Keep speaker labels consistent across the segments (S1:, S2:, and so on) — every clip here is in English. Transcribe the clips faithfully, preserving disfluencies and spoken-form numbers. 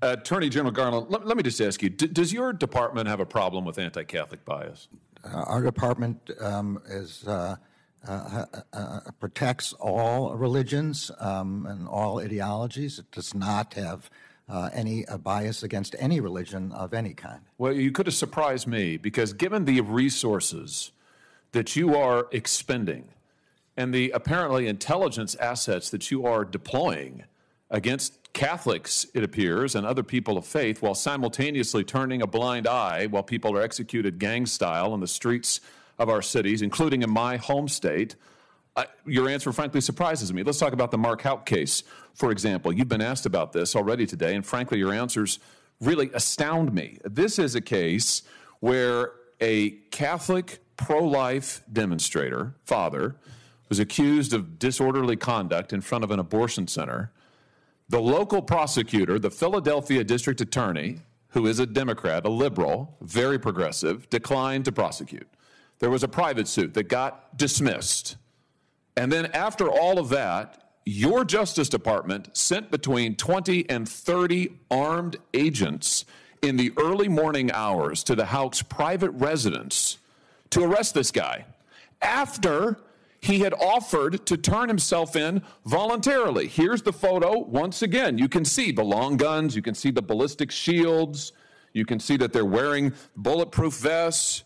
S1: Attorney General Garland, let, let me just ask you, d- does your department have a problem with anti-Catholic bias?
S2: Uh, our department um, is uh, uh, uh, protects all religions um, and all ideologies. It does not have uh, any uh, bias against any religion of any kind.
S1: Well, you could have surprised me, because given the resources that you are expending and the apparently intelligence assets that you are deploying against Catholics, it appears, and other people of faith, while simultaneously turning a blind eye while people are executed gang style in the streets of our cities, including in my home state, uh, your answer frankly surprises me. Let's talk about the Mark Houck case, for example. You've been asked about this already today, and frankly, your answers really astound me. This is a case where a Catholic pro-life demonstrator, father, was accused of disorderly conduct in front of an abortion center. The local prosecutor, the Philadelphia district attorney, who is a Democrat, a liberal, very progressive, declined to prosecute. There was a private suit that got dismissed. And then after all of that, your Justice Department sent between twenty and thirty armed agents in the early morning hours to the Houck's private residence to arrest this guy after he had offered to turn himself in voluntarily. Here's the photo. Once again, you can see the long guns, you can see the ballistic shields, you can see that they're wearing bulletproof vests.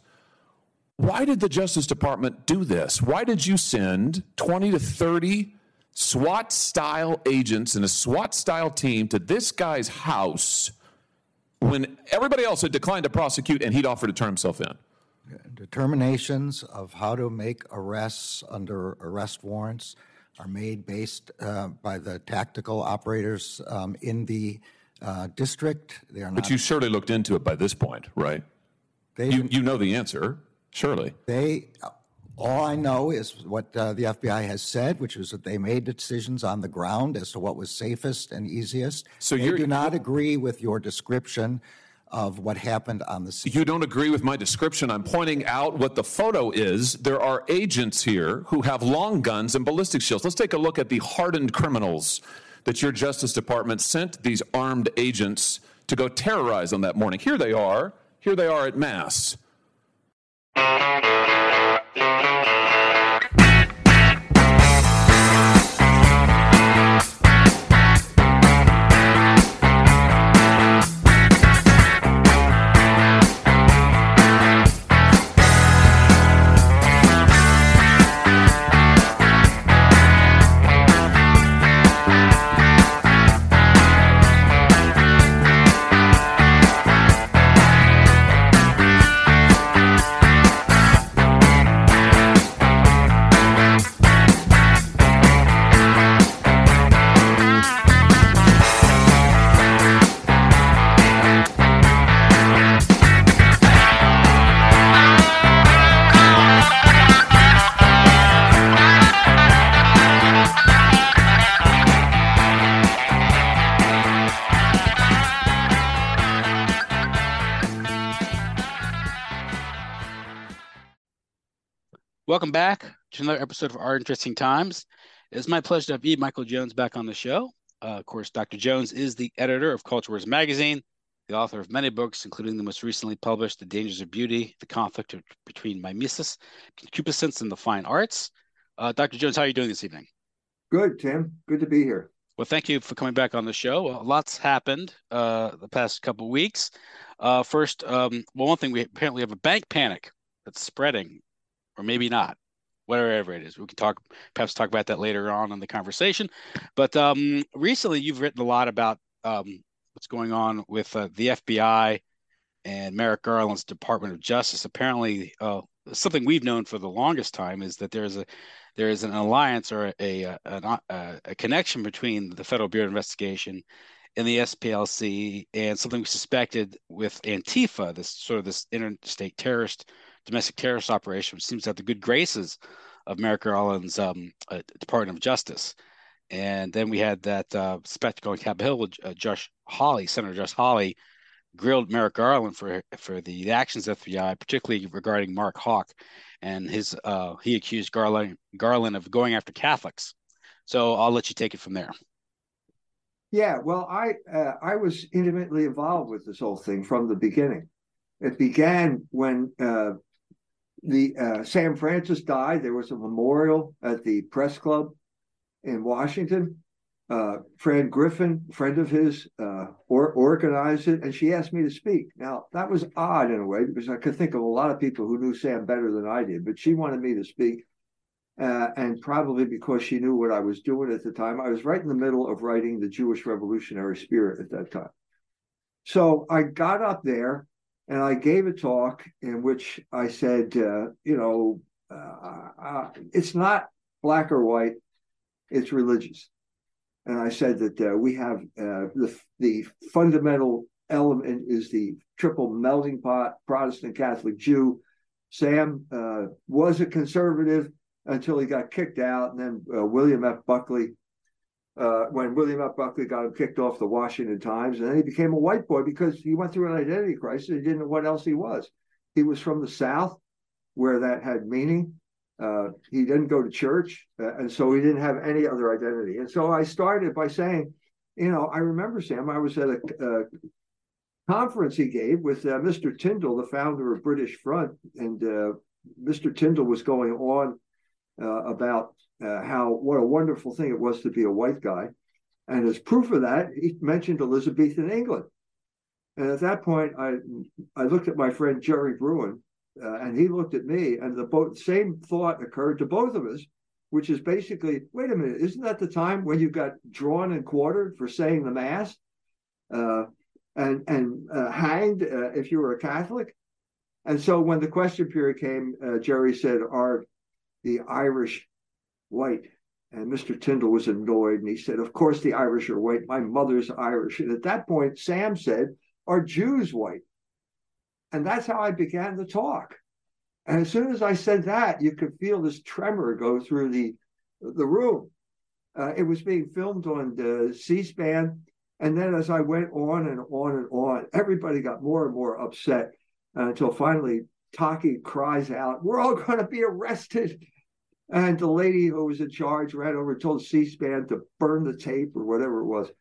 S1: Why did the Justice Department do this? Why did you send twenty to thirty SWAT-style agents and a SWAT-style team to this guy's house when everybody else had declined to prosecute and he'd offered to turn himself in?
S2: Determinations of how to make arrests under arrest warrants are made based uh, by the tactical operators um, in the uh, district. They are not.
S1: But you surely looked into it by this point, right?
S2: They,
S1: you, you know the answer, surely.
S2: They, all I know is what uh, the F B I has said, which is that they made decisions on the ground as to what was safest and easiest.
S1: So
S2: they
S1: you
S2: do not agree with your description of what happened on the scene.
S1: You don't agree with my description. I'm pointing out what the photo is. There are agents here who have long guns and ballistic shields. Let's take a look at the hardened criminals that your Justice Department sent these armed agents to go terrorize on that morning. Here they are. Here they are at Mass.
S3: Welcome back to another episode of Our Interesting Times. It's my pleasure to have E. Michael Jones back on the show. Uh, of course, Doctor Jones is the editor of Culture Wars magazine, the author of many books, including the most recently published The Dangers of Beauty, The Conflict of, Between Mimesis, Concupiscence, and the Fine Arts. Uh, Doctor Jones, how are you doing this evening?
S4: Good, Tim. Good to be here.
S3: Well, thank you for coming back on the show. Uh, lots happened uh, the past couple of weeks. Uh, first, um, well, one thing, we apparently have a bank panic that's spreading, or maybe not, whatever it is. We can talk, perhaps talk about that later on in the conversation. But um, recently, you've written a lot about um, what's going on with uh, the F B I and Merrick Garland's Department of Justice. Apparently, uh, something we've known for the longest time is that there's a there is an alliance or a a, a a connection between the Federal Bureau of Investigation and the S P L C, and something we suspected with Antifa, this sort of this interstate terrorist, domestic terrorist operation, which seems to have the good graces of Merrick Garland's um, uh, Department of Justice. And then we had that uh, spectacle in Capitol Hill with uh, Josh Hawley, Senator Josh Hawley, grilled Merrick Garland for for the actions of the F B I, particularly regarding Mark Houck, and his uh, he accused Garland Garland of going after Catholics. So I'll let you take it from there.
S4: Yeah, well, I uh, I was intimately involved with this whole thing from the beginning. It began when uh, the uh, Sam Francis died. There was a memorial at the press club in Washington. Uh, Fran Griffin, a friend of his, uh, or, organized it, and she asked me to speak. Now, that was odd in a way because I could think of a lot of people who knew Sam better than I did, but she wanted me to speak. Uh, and probably because she knew what I was doing at the time. I was right in the middle of writing The Jewish Revolutionary Spirit at that time. So I got up there and I gave a talk in which I said, uh, you know, uh, uh, it's not black or white, it's religious. And I said that uh, we have uh, the, the fundamental element is the triple melting pot, Protestant, Catholic, Jew. Sam uh, was a conservative until he got kicked out. And then uh, William F. Buckley, uh, when William F. Buckley got him kicked off the Washington Times, and then he became a white boy because he went through an identity crisis. He didn't know what else he was. He was from the South, where that had meaning. Uh, he didn't go to church, uh, and so he didn't have any other identity. And so I started by saying, you know, I remember, Sam, I was at a, a conference he gave with uh, Mister Tyndall, the founder of British Front, and uh, Mister Tyndall was going on Uh, about uh, how what a wonderful thing it was to be a white guy. And as proof of that, he mentioned Elizabethan England. And at that point, I I looked at my friend Jerry Bruin, uh, and he looked at me, and the both, same thought occurred to both of us, which is basically, wait a minute, isn't that the time when you got drawn and quartered for saying the Mass uh, and, and uh, hanged uh, if you were a Catholic? And so when the question period came, uh, Jerry said, are the Irish white? And Mister Tyndall was annoyed, and he said, of course the Irish are white. My mother's Irish. And at that point, Sam said, are Jews white? And that's how I began the talk. And as soon as I said that, you could feel this tremor go through the, the room. Uh, it was being filmed on the C-SPAN. And then as I went on and on and on, everybody got more and more upset uh, until finally Taki cries out, we're all going to be arrested. And the lady who was in charge ran over and told C-SPAN to burn the tape or whatever it was.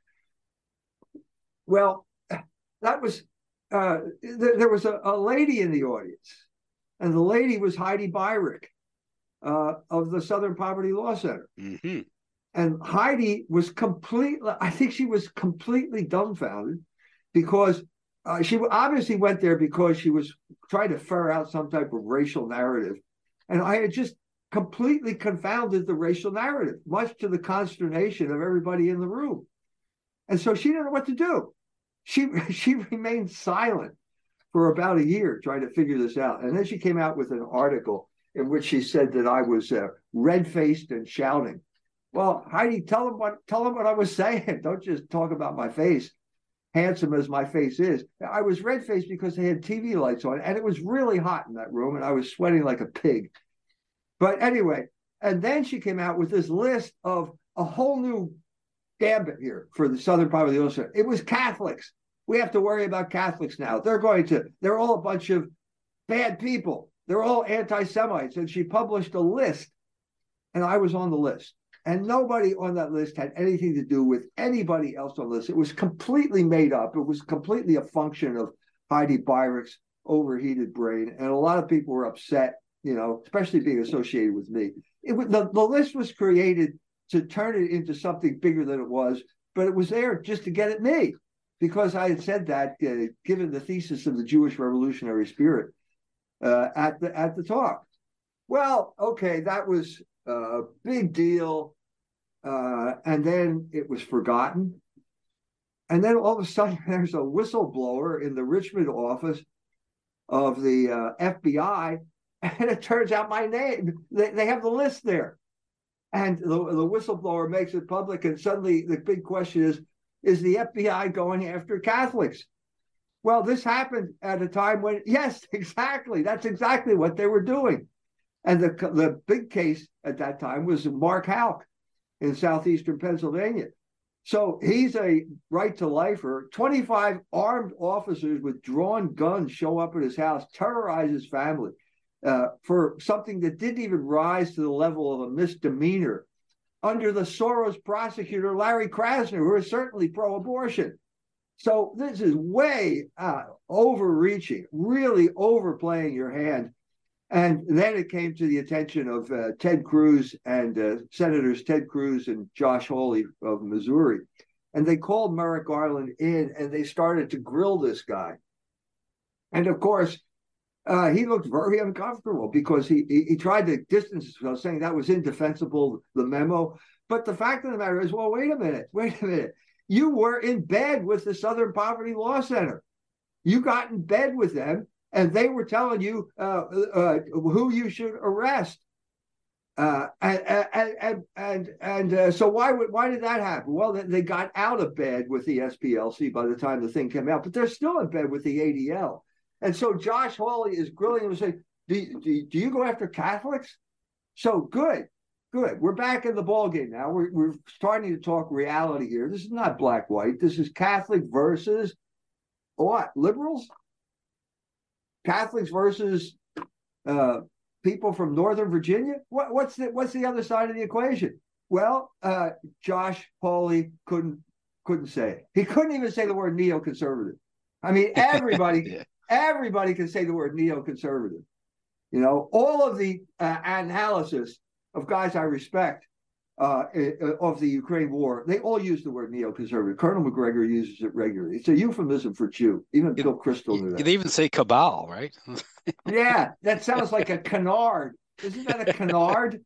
S4: Well, that was, uh, th- there was a, a lady in the audience, and the lady was Heidi Beirich uh, of the Southern Poverty Law Center.
S3: Mm-hmm.
S4: And Heidi was completely, I think she was completely dumbfounded because Uh, she obviously went there because she was trying to ferret out some type of racial narrative. And I had just completely confounded the racial narrative, much to the consternation of everybody in the room. And so she didn't know what to do. She, she remained silent for about a year trying to figure this out. And then she came out with an article in which she said that I was uh, red-faced and shouting. Well, Heidi, tell them what, tell them what I was saying. Don't just talk about my face. Handsome as my face is, I was red-faced because they had T V lights on, and it was really hot in that room, and I was sweating like a pig. But anyway, and then she came out with this list of a whole new gambit here for the Southern Poverty Law Center. It was Catholics. We have to worry about Catholics now. They're going to, they're all a bunch of bad people. They're all anti-Semites. And she published a list, and I was on the list. And nobody on that list had anything to do with anybody else on the list. It was completely made up. It was completely a function of Heidi Beirich's overheated brain. And a lot of people were upset, you know, especially being associated with me. It was, the, the list was created to turn it into something bigger than it was, but it was there just to get at me because I had said that, uh, given the thesis of the Jewish Revolutionary Spirit uh, at the at the talk. Well, okay, that was a big deal. Uh, and then it was forgotten. And then all of a sudden, there's a whistleblower in the Richmond office of the uh, F B I, and it turns out my name, they, they have the list there. And the, the whistleblower makes it public, and suddenly the big question is, is the F B I going after Catholics? Well, this happened at a time when, yes, exactly, that's exactly what they were doing. And the, the big case at that time was Mark Houck in southeastern Pennsylvania. So he's a right-to-lifer. twenty-five armed officers with drawn guns show up at his house, terrorize his family uh, for something that didn't even rise to the level of a misdemeanor under the Soros prosecutor, Larry Krasner, who is certainly pro-abortion. So this is way uh, overreaching, really overplaying your hand. And then it came to the attention of uh, Ted Cruz and uh, Senators Ted Cruz and Josh Hawley of Missouri. And they called Merrick Garland in and they started to grill this guy. And of course, uh, he looked very uncomfortable because he, he, he tried to distance himself, saying that was indefensible, the memo. But the fact of the matter is, well, wait a minute, wait a minute. You were in bed with the Southern Poverty Law Center. You got in bed with them, and they were telling you uh, uh, who you should arrest. Uh, and and and and, and uh, so why would why did that happen? Well, they got out of bed with the S P L C by the time the thing came out, but they're still in bed with the A D L. And so Josh Hawley is grilling him and saying, do, do, do you go after Catholics? So good. Good. We're back in the ballgame now. We're, we're starting to talk reality here. This is not black white. This is Catholic versus what? Liberals? Catholics versus uh, people from Northern Virginia? What, what's the what's the other side of the equation? Well, uh, Josh Hawley couldn't couldn't say it. He couldn't even say the word neoconservative. I mean, everybody yeah. everybody can say the word neoconservative. You know, all of the uh, analysis of guys I respect uh, of the Ukraine war, they all use the word neoconservative. Colonel McGregor uses it regularly. It's a euphemism for Jew. Even Bill Kristol knew that.
S3: They even say cabal, right?
S4: Yeah, that sounds like a canard. Isn't that a canard?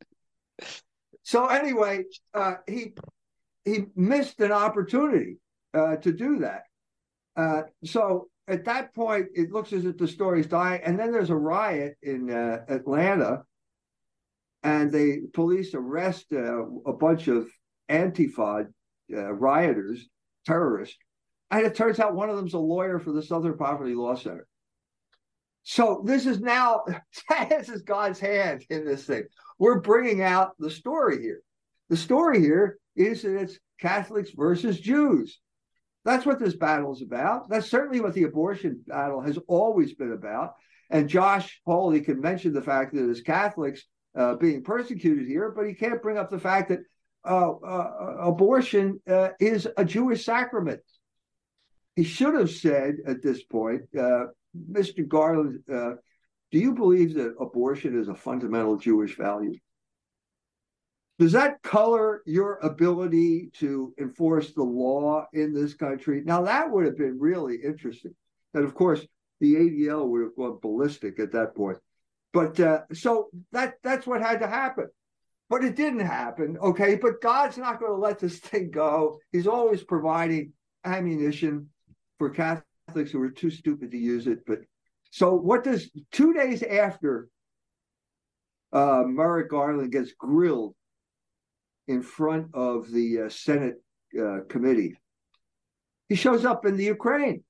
S4: So anyway, uh, he he missed an opportunity uh, to do that. Uh, so at that point, it looks as if the story's dying. And then there's a riot in uh, Atlanta. And the police arrest uh, a bunch of Antifa uh, rioters, terrorists. And it turns out one of them's a lawyer for the Southern Poverty Law Center. So this is now, this is God's hand in this thing. We're bringing out the story here. The story here is that it's Catholics versus Jews. That's what this battle is about. That's certainly what the abortion battle has always been about. And Josh Hawley can mention the fact that as Catholics, Uh, being persecuted here, but he can't bring up the fact that uh, uh, abortion uh, is a Jewish sacrament. He should have said at this point, uh, Mister Garland, uh, do you believe that abortion is a fundamental Jewish value? Does that color your ability to enforce the law in this country? Now, that would have been really interesting. And of course, the A D L would have gone ballistic at that point. But uh, so that that's what had to happen. But it didn't happen, okay? But God's not going to let this thing go. He's always providing ammunition for Catholics who are too stupid to use it. But so what does, two days after uh, Merrick Garland gets grilled in front of the uh, Senate uh, committee, he shows up in the Ukraine.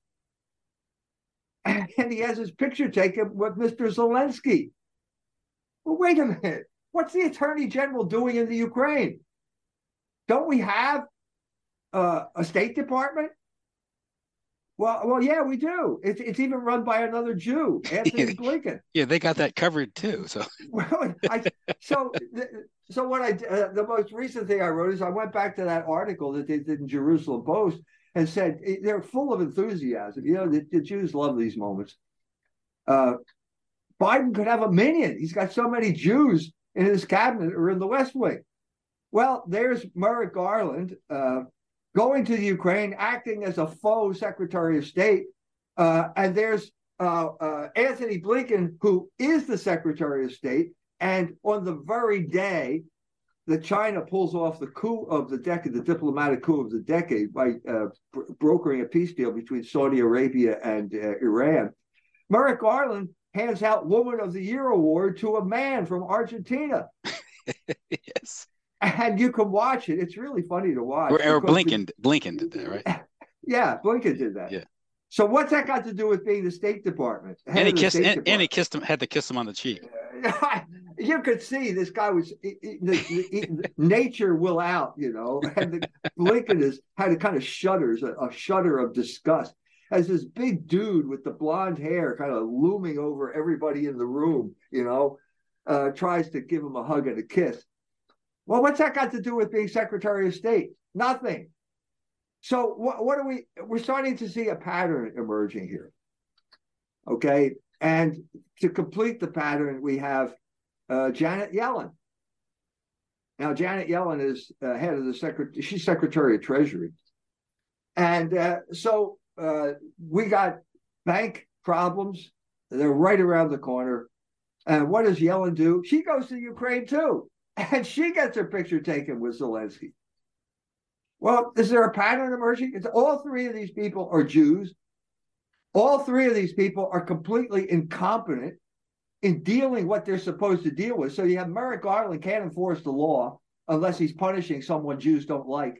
S4: And he has his picture taken with Mister Zelensky. Well, wait a minute. What's the Attorney General doing in the Ukraine? Don't we have uh, a State Department? Well, well, yeah, we do. It's it's even run by another Jew, Anthony Blinken.
S3: Yeah, they got that covered too. So,
S4: well, I, so, so what I uh, the most recent thing I wrote is I went back to that article that they did in Jerusalem Post and said they're full of enthusiasm. You know, the, the Jews love these moments. Uh, Biden could have a minion. He's got so many Jews in his cabinet or in the West Wing. Well, there's Merrick Garland uh, going to the Ukraine, acting as a faux Secretary of State. Uh, and there's uh, uh, Anthony Blinken, who is the Secretary of State. And on the very day that China pulls off the coup of the decade, the diplomatic coup of the decade, by uh, br- brokering a peace deal between Saudi Arabia and uh, Iran, Merrick Garland hands out Woman of the Year award to a man from Argentina.
S3: Yes.
S4: And you can watch it. It's really funny to watch.
S3: Or, or Blinken, the, Blinken did that, right?
S4: Yeah, Blinken did that.
S3: Yeah.
S4: So what's that got to do with being the State Department?
S3: And he kissed, and, and he kissed him, had to kiss him on the cheek.
S4: You could see this guy was he, he, he, nature will out, you know. And the, Blinken is had a kind of shudders, a, a shudder of disgust, as this big dude with the blonde hair kind of looming over everybody in the room, you know, uh, tries to give him a hug and a kiss. Well, what's that got to do with being Secretary of State? Nothing. So what, what are we, we're starting to see a pattern emerging here. Okay. And to complete the pattern, we have uh, Janet Yellen. Now, Janet Yellen is uh, head of the secretary, she's Secretary of Treasury. And uh, so uh, we got bank problems. They're right around the corner. And what does Yellen do? She goes to Ukraine too. And she gets her picture taken with Zelensky. Well, is there a pattern emerging? It's all three of these people are Jews. All three of these people are completely incompetent in dealing what they're supposed to deal with. So you have Merrick Garland can't enforce the law unless he's punishing someone Jews don't like.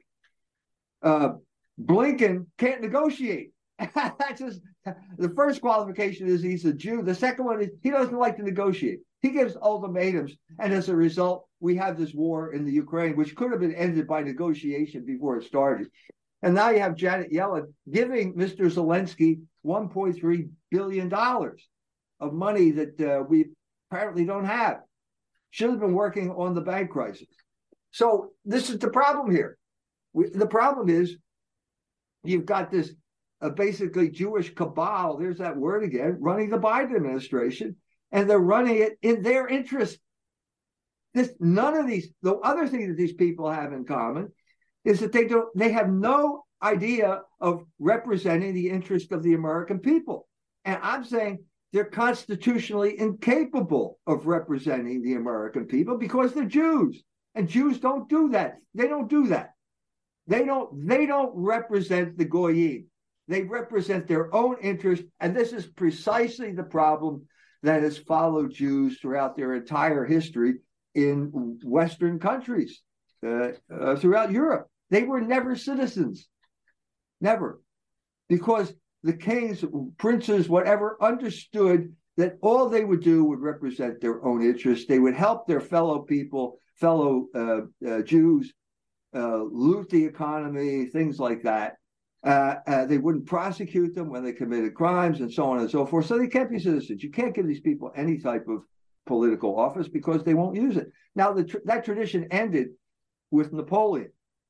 S4: Uh, Blinken can't negotiate. That's just the first qualification is he's a Jew. The second one is he doesn't like to negotiate. He gives ultimatums, and as a result, we have this war in the Ukraine, which could have been ended by negotiation before it started. And now you have Janet Yellen giving Mister Zelensky one point three billion dollars of money that uh, we apparently don't have. Should have been working on the bank crisis. So this is the problem here. We, the problem is you've got this uh, basically Jewish cabal, there's that word again, running the Biden administration, and they're running it in their interest. This, none of these, the other thing that these people have in common is that they don't, they have no idea of representing the interest of the American people. And I'm saying they're constitutionally incapable of representing the American people because they're Jews. And Jews don't do that. They don't do that. They don't, they don't represent the Goyim. They represent their own interest. And this is precisely the problem that has followed Jews throughout their entire history in Western countries, uh, uh, throughout Europe. They were never citizens. Never. Because the kings, princes, whatever, understood that all they would do would represent their own interests. They would help their fellow people, fellow uh, uh, Jews, uh, loot the economy, things like that. Uh, uh, they wouldn't prosecute them when they committed crimes and so on and so forth. So they can't be citizens. You can't give these people any type of political office because they won't use it. Now, the tr- that tradition ended with Napoleon,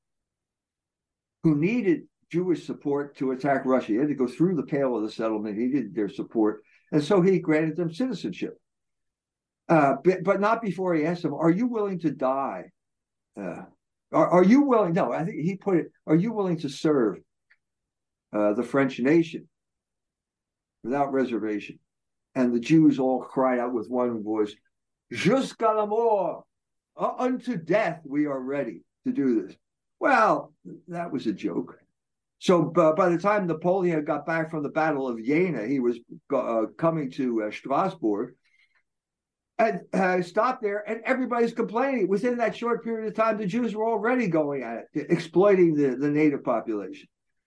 S4: who needed Jewish support to attack Russia. He had to go through the Pale of the Settlement. He needed their support. And so he granted them citizenship. Uh, but, but not before he asked them, are you willing to die? Uh, are, are you willing? No, I think he put it, are you willing to serve uh, the French nation without reservation? And the Jews all cried out with one voice, jusqu'à la mort, uh, unto death we are ready to do this. Well, that was a joke. So uh, by the time Napoleon got back from the Battle of Jena, he was uh, coming to uh, Strasbourg and uh, stopped there, and everybody's complaining. Within that short period of time, the Jews were already going at it, exploiting the, the native population.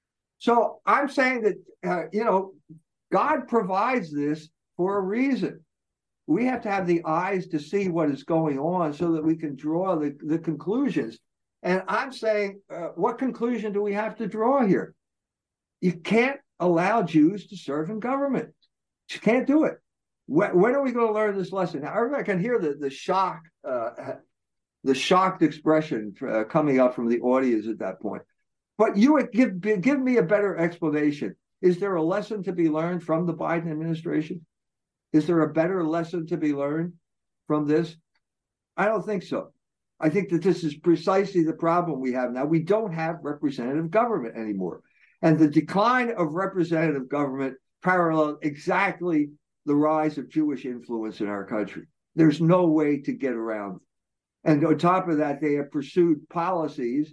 S4: So I'm saying that, uh, you know, God provides this for a reason. We have to have the eyes to see what is going on so that we can draw the, the conclusions. And I'm saying, uh, what conclusion do we have to draw here? You can't allow Jews to serve in government. You can't do it. When, when are we going to learn this lesson? Now, I can hear the, the shock, uh, the shocked expression uh, coming up from the audience at that point. But you would give, give me a better explanation. Is there a lesson to be learned from the Biden administration? Is there a better lesson to be learned from this? I don't think so. I think that this is precisely the problem we have now. We don't have representative government anymore. And the decline of representative government paralleled exactly the rise of Jewish influence in our country. There's no way to get around it. And on top of that, they have pursued policies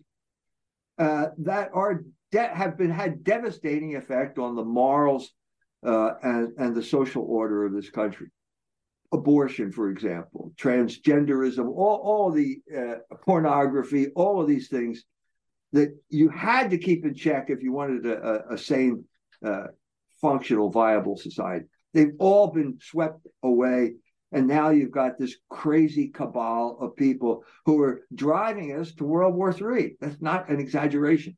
S4: uh, that are de- have been had devastating effect on the morals uh, and, and the social order of this country. Abortion, for example, transgenderism, all, all the uh, pornography, all of these things that you had to keep in check if you wanted a, a, a sane, uh, functional, viable society. They've all been swept away. And now you've got this crazy cabal of people who are driving us to World War Three. That's not an exaggeration.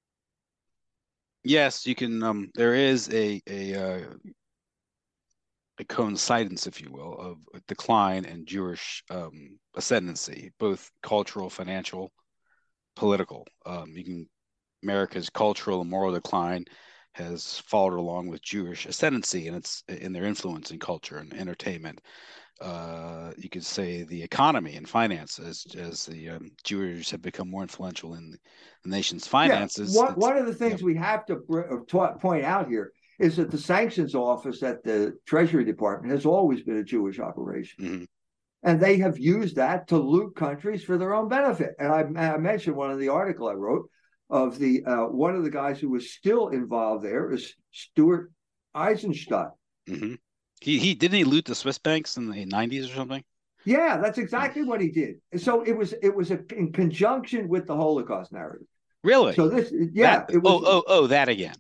S3: Yes, you can. Um, there is a a uh, a coincidence, if you will, of a decline in Jewish um, ascendancy, both cultural, financial, political. Um, you can America's cultural and moral decline has followed along with Jewish ascendancy and its in their influence in culture and entertainment. Uh, you could say the economy and finance, as as the um, Jews have become more influential in the, the nation's finances.
S4: Yeah. One, one of the things yeah. we have to point out here is that the sanctions office at the Treasury Department has always been a Jewish operation. Mm-hmm. And they have used that to loot countries for their own benefit. And I, I mentioned one of the article I wrote of the uh, one of the guys who was still involved there is Stuart Eisenstadt.
S3: Mm-hmm. He he didn't he loot the Swiss banks in the nineties or something?
S4: Yeah, that's exactly what he did. So it was it was a, in conjunction with the Holocaust narrative.
S3: Really?
S4: So this, yeah.
S3: That,
S4: it was,
S3: oh oh oh, that again.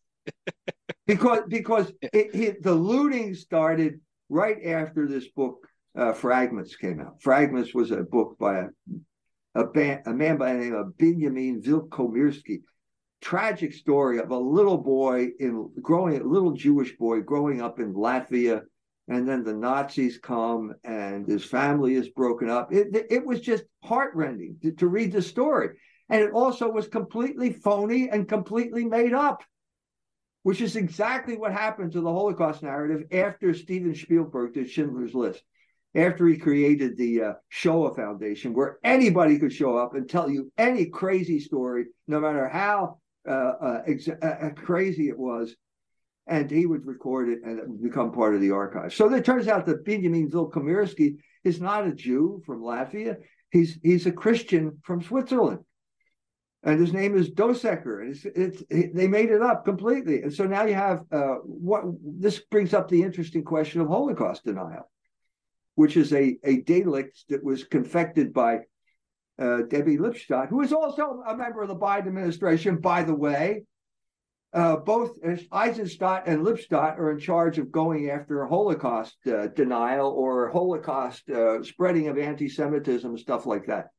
S4: because because it, it, the looting started right after this book uh, Fragments came out. Fragments was a book by a a, band, a man by the name of Benjamin Wilkomirski. Tragic story of a little boy in growing a little Jewish boy growing up in Latvia, and then the Nazis come and his family is broken up. It, it was just heartrending to, to read the story. And it also was completely phony and completely made up, which is exactly what happened to the Holocaust narrative after Steven Spielberg did Schindler's List, after he created the uh, Shoah Foundation, where anybody could show up and tell you any crazy story, no matter how uh, uh, ex- uh, crazy it was, and he would record it and it would become part of the archive. So it turns out that Benjamin Wilkomirski is not a Jew from Latvia. He's he's a Christian from Switzerland. And his name is Dosecker. And it's, it's, it, they made it up completely. And so now you have uh, what this brings up the interesting question of Holocaust denial, which is a, a derelict that was confected by uh, Debbie Lipstadt, who is also a member of the Biden administration, by the way. Uh, both Eisenstadt and Lipstadt are in charge of going after Holocaust uh, denial or Holocaust uh, spreading of anti-Semitism, stuff like that.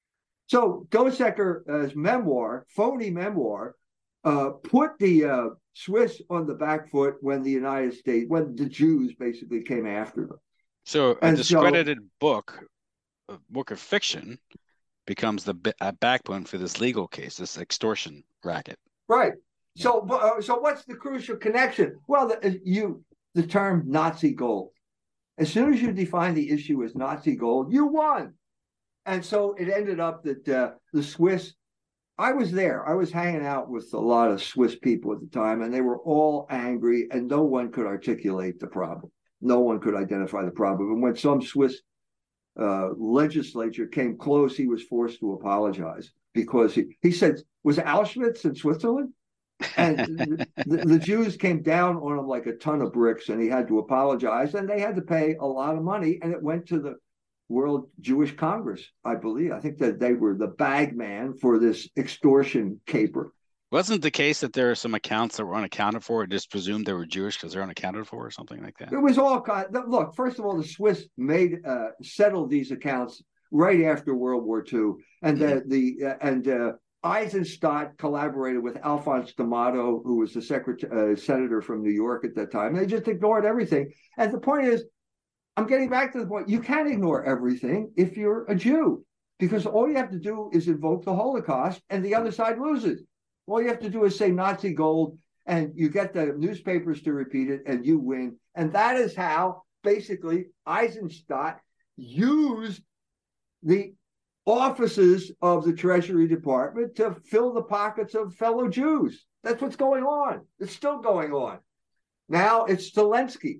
S4: So Dosecker's memoir, phony memoir, uh, put the uh, Swiss on the back foot when the United States, when the Jews basically came after them.
S3: So a and discredited so, book, a book of fiction, becomes the a backbone for this legal case, this extortion racket.
S4: Right. So, uh, so what's the crucial connection? Well, the, you the term Nazi gold. As soon as you define the issue as Nazi gold, you won. And so it ended up that uh, the Swiss, I was there. I was hanging out with a lot of Swiss people at the time, and they were all angry, and no one could articulate the problem. No one could identify the problem. And when some Swiss uh, legislature came close, he was forced to apologize because he, he said, was Auschwitz in Switzerland? And the, the, the Jews came down on him like a ton of bricks, and he had to apologize, and they had to pay a lot of money, and it went to the World Jewish Congress, I believe. I think that they were the bag man for this extortion caper.
S3: Wasn't the case that there are some accounts that were unaccounted for, just presumed they were Jewish because they're unaccounted for or something like that?
S4: It was all kind of, look, first of all, the Swiss made uh, settled these accounts right after World War Two, and mm-hmm. the, the uh, and uh, Eisenstadt collaborated with Alphonse D'Amato, who was the secretary, uh, senator from New York at that time. They just ignored everything. And the point is, I'm getting back to the point, you can't ignore everything if you're a Jew, because all you have to do is invoke the Holocaust and the other side loses. All you have to do is say Nazi gold and you get the newspapers to repeat it and you win. And that is how basically Eisenstadt used the offices of the Treasury Department to fill the pockets of fellow Jews. That's what's going on. It's still going on. Now it's Zelensky,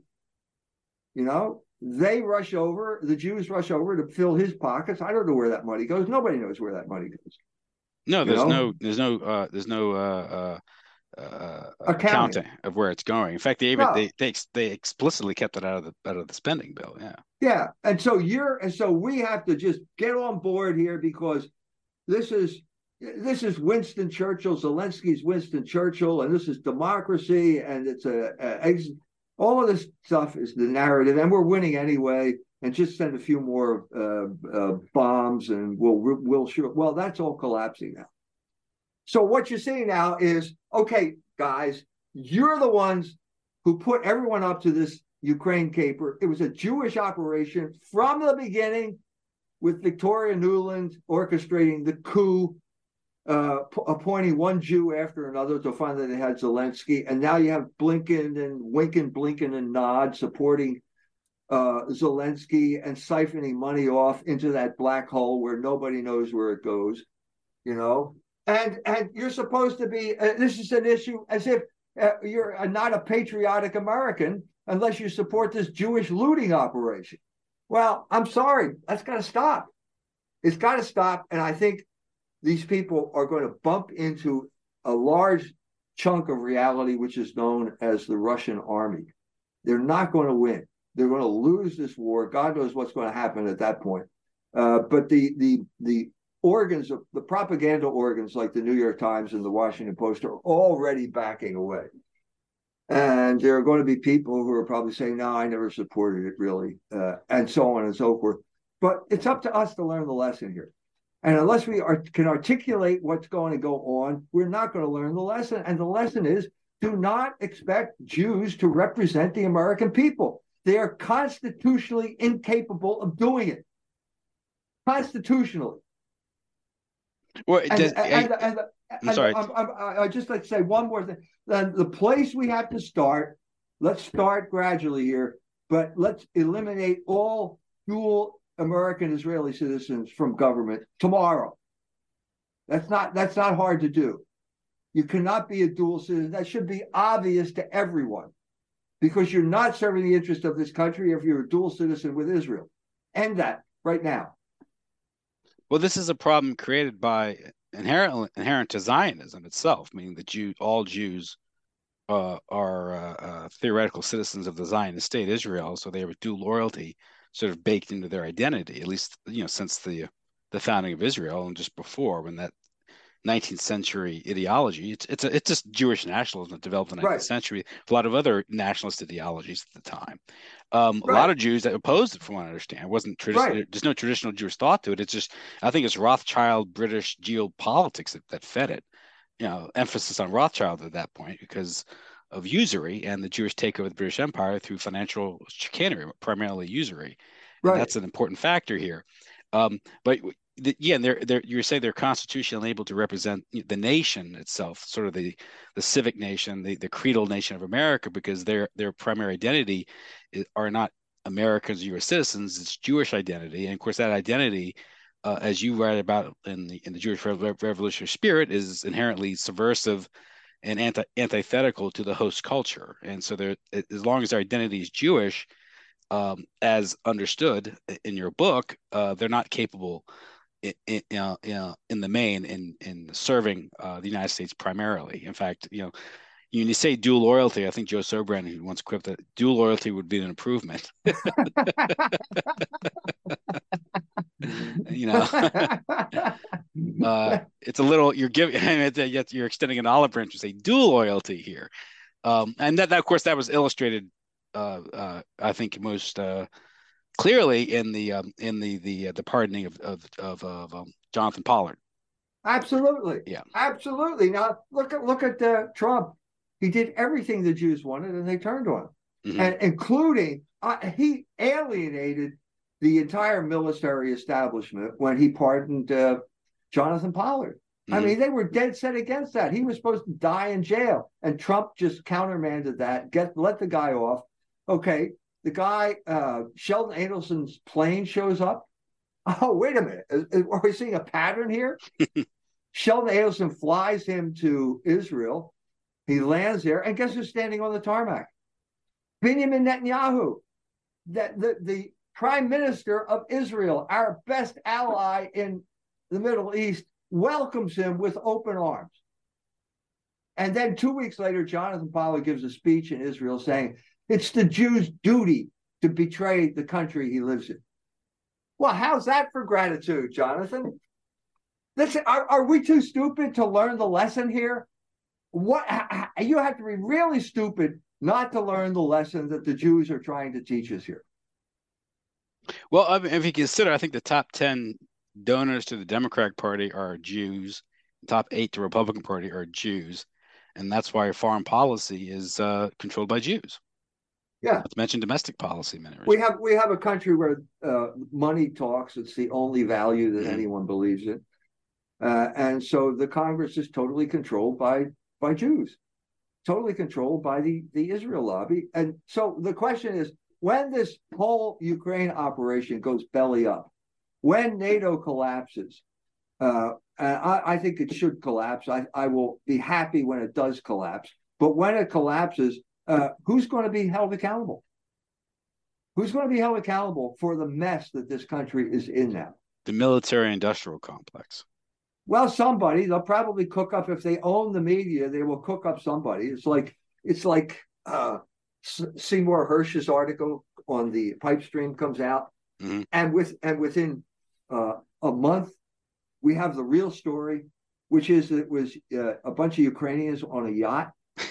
S4: you know. They rush over, the Jews rush over to fill his pockets. I don't know where that money goes. Nobody knows where that money goes.
S3: No, there's you know? no, there's no, uh, there's no uh, uh, uh, accounting of where it's going. In fact, they even no. they, they they explicitly kept it out of the out of the spending bill. Yeah,
S4: yeah, and so you're and so we have to just get on board here because this is this is Winston Churchill. Zelensky's Winston Churchill, and this is democracy, and it's a, a all of this stuff is the narrative, and we're winning anyway. And just send a few more uh, uh, bombs, and we'll we'll sure. Well, that's all collapsing now. So what you're seeing now is, okay, guys, you're the ones who put everyone up to this Ukraine caper. It was a Jewish operation from the beginning, with Victoria Nuland orchestrating the coup, uh, appointing one Jew after another to finally they had Zelensky. And now you have Blinken and winking, Blinken and nod supporting uh, Zelensky and siphoning money off into that black hole where nobody knows where it goes, you know? And and you're supposed to be, uh, this is an issue as if uh, you're uh, not a patriotic American unless you support this Jewish looting operation. Well, I'm sorry, that's got to stop. It's got to stop. And I think these people are going to bump into a large chunk of reality, which is known as the Russian army. They're not going to win. They're going to lose this war. God knows what's going to happen at that point. Uh, but the the the organs of the propaganda organs like the New York Times and the Washington Post are already backing away. And there are going to be people who are probably saying, no, I never supported it really, uh, and so on and so forth. But it's up to us to learn the lesson here. And unless we are, can articulate what's going to go on, we're not going to learn the lesson. And the lesson is, do not expect Jews to represent the American people. They are constitutionally incapable of doing it. Constitutionally.
S3: Well,
S4: and,
S3: does,
S4: and,
S3: I,
S4: and,
S3: I'm
S4: and
S3: sorry.
S4: I'm, I'm, I just like to say one more thing. Then the place we have to start, let's start gradually here, but let's eliminate all dual American Israeli citizens from government tomorrow. That's not that's not hard to do. You cannot be a dual citizen. That should be obvious to everyone, because you're not serving the interest of this country if you're a dual citizen with Israel. End that right now.
S3: Well, this is a problem created by inherent inherent to Zionism itself, meaning that Jew, all Jews uh, are uh, uh, theoretical citizens of the Zionist state, Israel, so they have a dual loyalty sort of baked into their identity, at least you know since the the founding of Israel and just before, when that nineteenth century ideology. It's it's a, it's just Jewish nationalism that developed in the nineteenth right. century. A lot of other nationalist ideologies at the time. Um, right. A lot of Jews that opposed it, from what I understand. It wasn't traditional. Right. There's no traditional Jewish thought to it. It's just I think it's Rothschild British geopolitics that, that fed it. You know, emphasis on Rothschild at that point because of usury and the Jewish takeover of the British Empire through financial chicanery, primarily usury. And right. that's an important factor here. Um, but the, yeah, and they're, they're, you say they're constitutionally able to represent the nation itself, sort of the, the civic nation, the, the creedal nation of America, because their their primary identity is, are not Americans or U S citizens, it's Jewish identity. And of course, that identity, uh, as you write about in the in the Jewish revolutionary spirit, is inherently subversive and anti antithetical to the host culture. And so, there, as long as their identity is Jewish, um, as understood in your book, uh, they're not capable, in, in, uh, in the main, in in serving uh, the United States primarily. In fact, you know, when you say dual loyalty, I think Joe Sobran, who once quipped that dual loyalty would be an improvement. You know, uh, it's a little you're giving you're extending an olive branch to say dual loyalty here, um, and that, that of course that was illustrated, uh, uh, I think most uh, clearly in the um, in the the uh, the pardoning of of of, of um, Jonathan Pollard.
S4: Absolutely,
S3: yeah,
S4: absolutely. Now look at look at uh, Trump. He did everything the Jews wanted, and they turned on him, mm-hmm. and including uh, he alienated the entire military establishment when he pardoned uh, Jonathan Pollard. Mm-hmm. I mean, they were dead set against that. He was supposed to die in jail, and Trump just countermanded that. Get let the guy off. Okay, the guy uh, Sheldon Adelson's plane shows up. Oh, wait a minute, are we seeing a pattern here? Sheldon Adelson flies him to Israel. He lands there, and guess who's standing on the tarmac? Benjamin Netanyahu, that the the Prime Minister of Israel, our best ally in the Middle East, welcomes him with open arms. And then two weeks later, Jonathan Pollard gives a speech in Israel saying it's the Jew's duty to betray the country he lives in. Well, how's that for gratitude, Jonathan? Listen, are, are we too stupid to learn the lesson here? What you have to be really stupid not to learn the lesson that the Jews are trying to teach us here.
S3: Well, I mean, if you consider, I think the top ten donors to the Democratic Party are Jews. The top eight to the Republican Party are Jews. And that's why foreign policy is uh, controlled by Jews.
S4: Yeah.
S3: Not to mention domestic policy. In many
S4: We have we have a country where uh, money talks. It's the only value that
S3: mm-hmm.
S4: anyone believes in, uh, and so the Congress is totally controlled by by Jews, totally controlled by the the Israel lobby. And so the question is, when this whole Ukraine operation goes belly up, when NATO collapses, uh, and I, I think it should collapse. I, I will be happy when it does collapse. But when it collapses, uh, who's going to be held accountable? Who's going to be held accountable for the mess that this country is in now?
S3: The military-industrial complex.
S4: Well, somebody. They'll probably cook up, if they own the media, they will cook up somebody. It's like it's like uh, Seymour Hersh's article on the pipe stream comes out, mm-hmm. and with and within uh, a month, we have the real story, which is that it was uh, a bunch of Ukrainians on a yacht.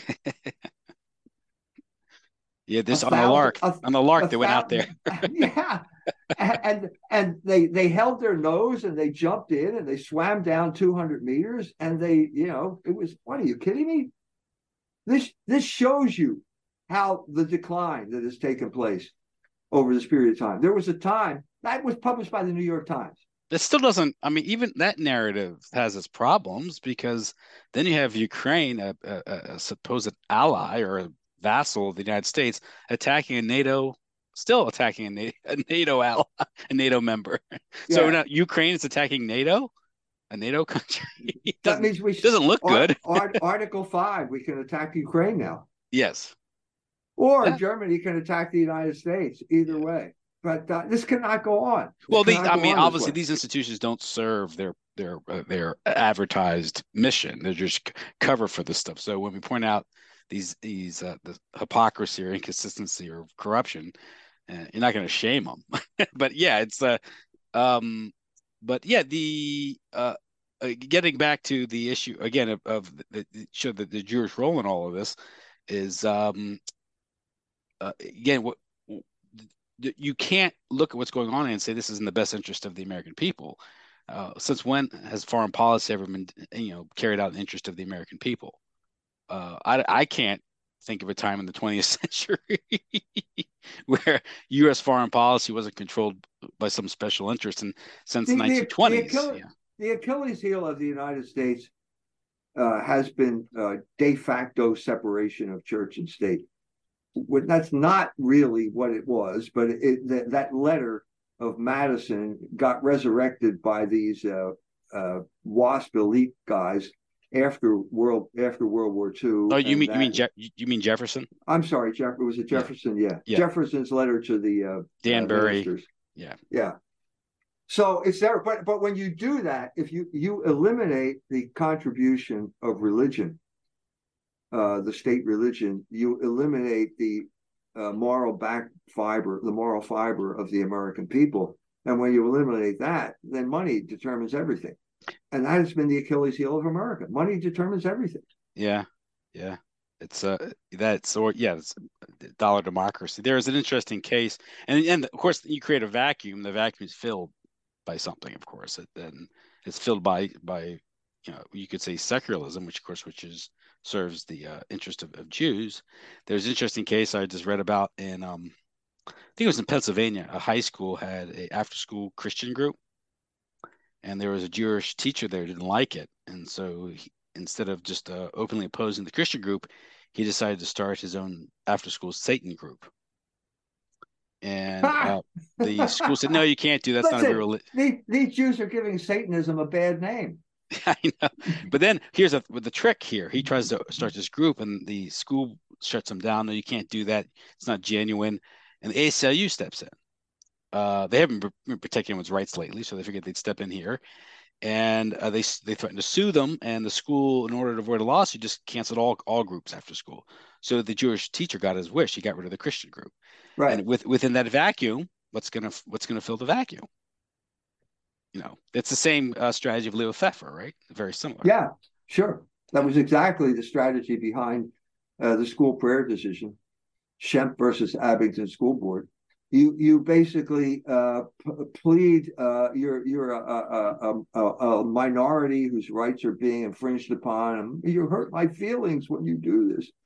S3: Yeah, this a on thousand, the lark. A, on the lark, they went thousand,
S4: out there. Yeah, and and they they held their nose and they jumped in and they swam down two hundred meters and they, you know, it was. What, are you kidding me? This this shows you how the decline that has taken place over this period of time. There was a time that was published by the New York Times.
S3: It still doesn't. I mean, even that narrative has its problems, because then you have Ukraine, a, a, a supposed ally or a vassal of the United States, attacking a NATO, still attacking a NATO, a NATO ally, a NATO member. Yeah. So now Ukraine is attacking NATO, a NATO country.
S4: That means we
S3: doesn't look good.
S4: Art, Article five, we can attack Ukraine now.
S3: Yes.
S4: Or
S3: yeah.
S4: Germany can attack the United States. Either yeah. way. But uh, this cannot go on. This
S3: well, the, I mean, obviously, these institutions don't serve their their uh, their advertised mission. They're just cover for this stuff. So when we point out these these uh, the hypocrisy or inconsistency or corruption, uh, you're not going to shame them. But yeah, it's uh, um, but yeah, the uh, uh, getting back to the issue again of, of the, the show that the Jewish role in all of this is um, uh, again what. You can't look at what's going on and say this is in the best interest of the American people. Uh, since when has foreign policy ever been, you know, carried out in the interest of the American people? Uh, I, I can't think of a time in the twentieth century where U S foreign policy wasn't controlled by some special interest. And since the, the nineteen twenties,
S4: the Achilles, yeah. the Achilles heel of the United States uh, has been uh, de facto separation of church and state. That's not really what it was, but it, that, that letter of Madison got resurrected by these uh, uh, WASP elite guys after world after World War Two.
S3: Oh, you mean
S4: that,
S3: you mean Je- you mean Jefferson?
S4: I'm sorry, Jeff. Was it Jefferson? Yeah,
S3: yeah.
S4: Jefferson's letter to the uh,
S3: Danbury.
S4: Uh, ministers.
S3: Yeah,
S4: yeah. So it's there, but but when you do that, if you you eliminate the contribution of religion. Uh, the state religion, you eliminate the uh, moral back fiber, the moral fiber of the American people. And when you eliminate that, then money determines everything. And that has been the Achilles heel of America. Money determines everything.
S3: Yeah, yeah. It's uh that's or yeah, it's dollar democracy. There is an interesting case, and and of course you create a vacuum. The vacuum is filled by something, of course. It then it's filled by by you know you could say secularism, which of course which is serves the uh, interest of, of Jews. There's an interesting case I just read about in, um, I think it was in Pennsylvania. A high school had a after-school Christian group, and there was a Jewish teacher there who didn't like it. And so he, instead of just uh, openly opposing the Christian group, he decided to start his own after-school Satan group. And uh, the school said, no, you can't do that. That's
S4: Listen,
S3: not a real.
S4: These, these Jews are giving Satanism a bad name.
S3: I know. But then here's a, the trick here. He tries to start this group and the school shuts him down. No, you can't do that. It's not genuine. And the A C L U steps in. Uh, they haven't been protecting anyone's rights lately, so they figured they'd step in here. And uh, they they threatened to sue them. And the school, in order to avoid a lawsuit, just canceled all, all groups after school. So the Jewish teacher got his wish. He got rid of the Christian group.
S4: Right.
S3: And with, within that vacuum, what's gonna what's gonna fill the vacuum? You know, it's the same uh, strategy of Leo Pfeffer, right? Very similar.
S4: Yeah, sure. That was exactly the strategy behind uh, the school prayer decision, Schempp versus Abington School Board. You you basically uh, p- plead uh, you're you're a, a, a, a minority whose rights are being infringed upon. And you hurt my feelings when you do this.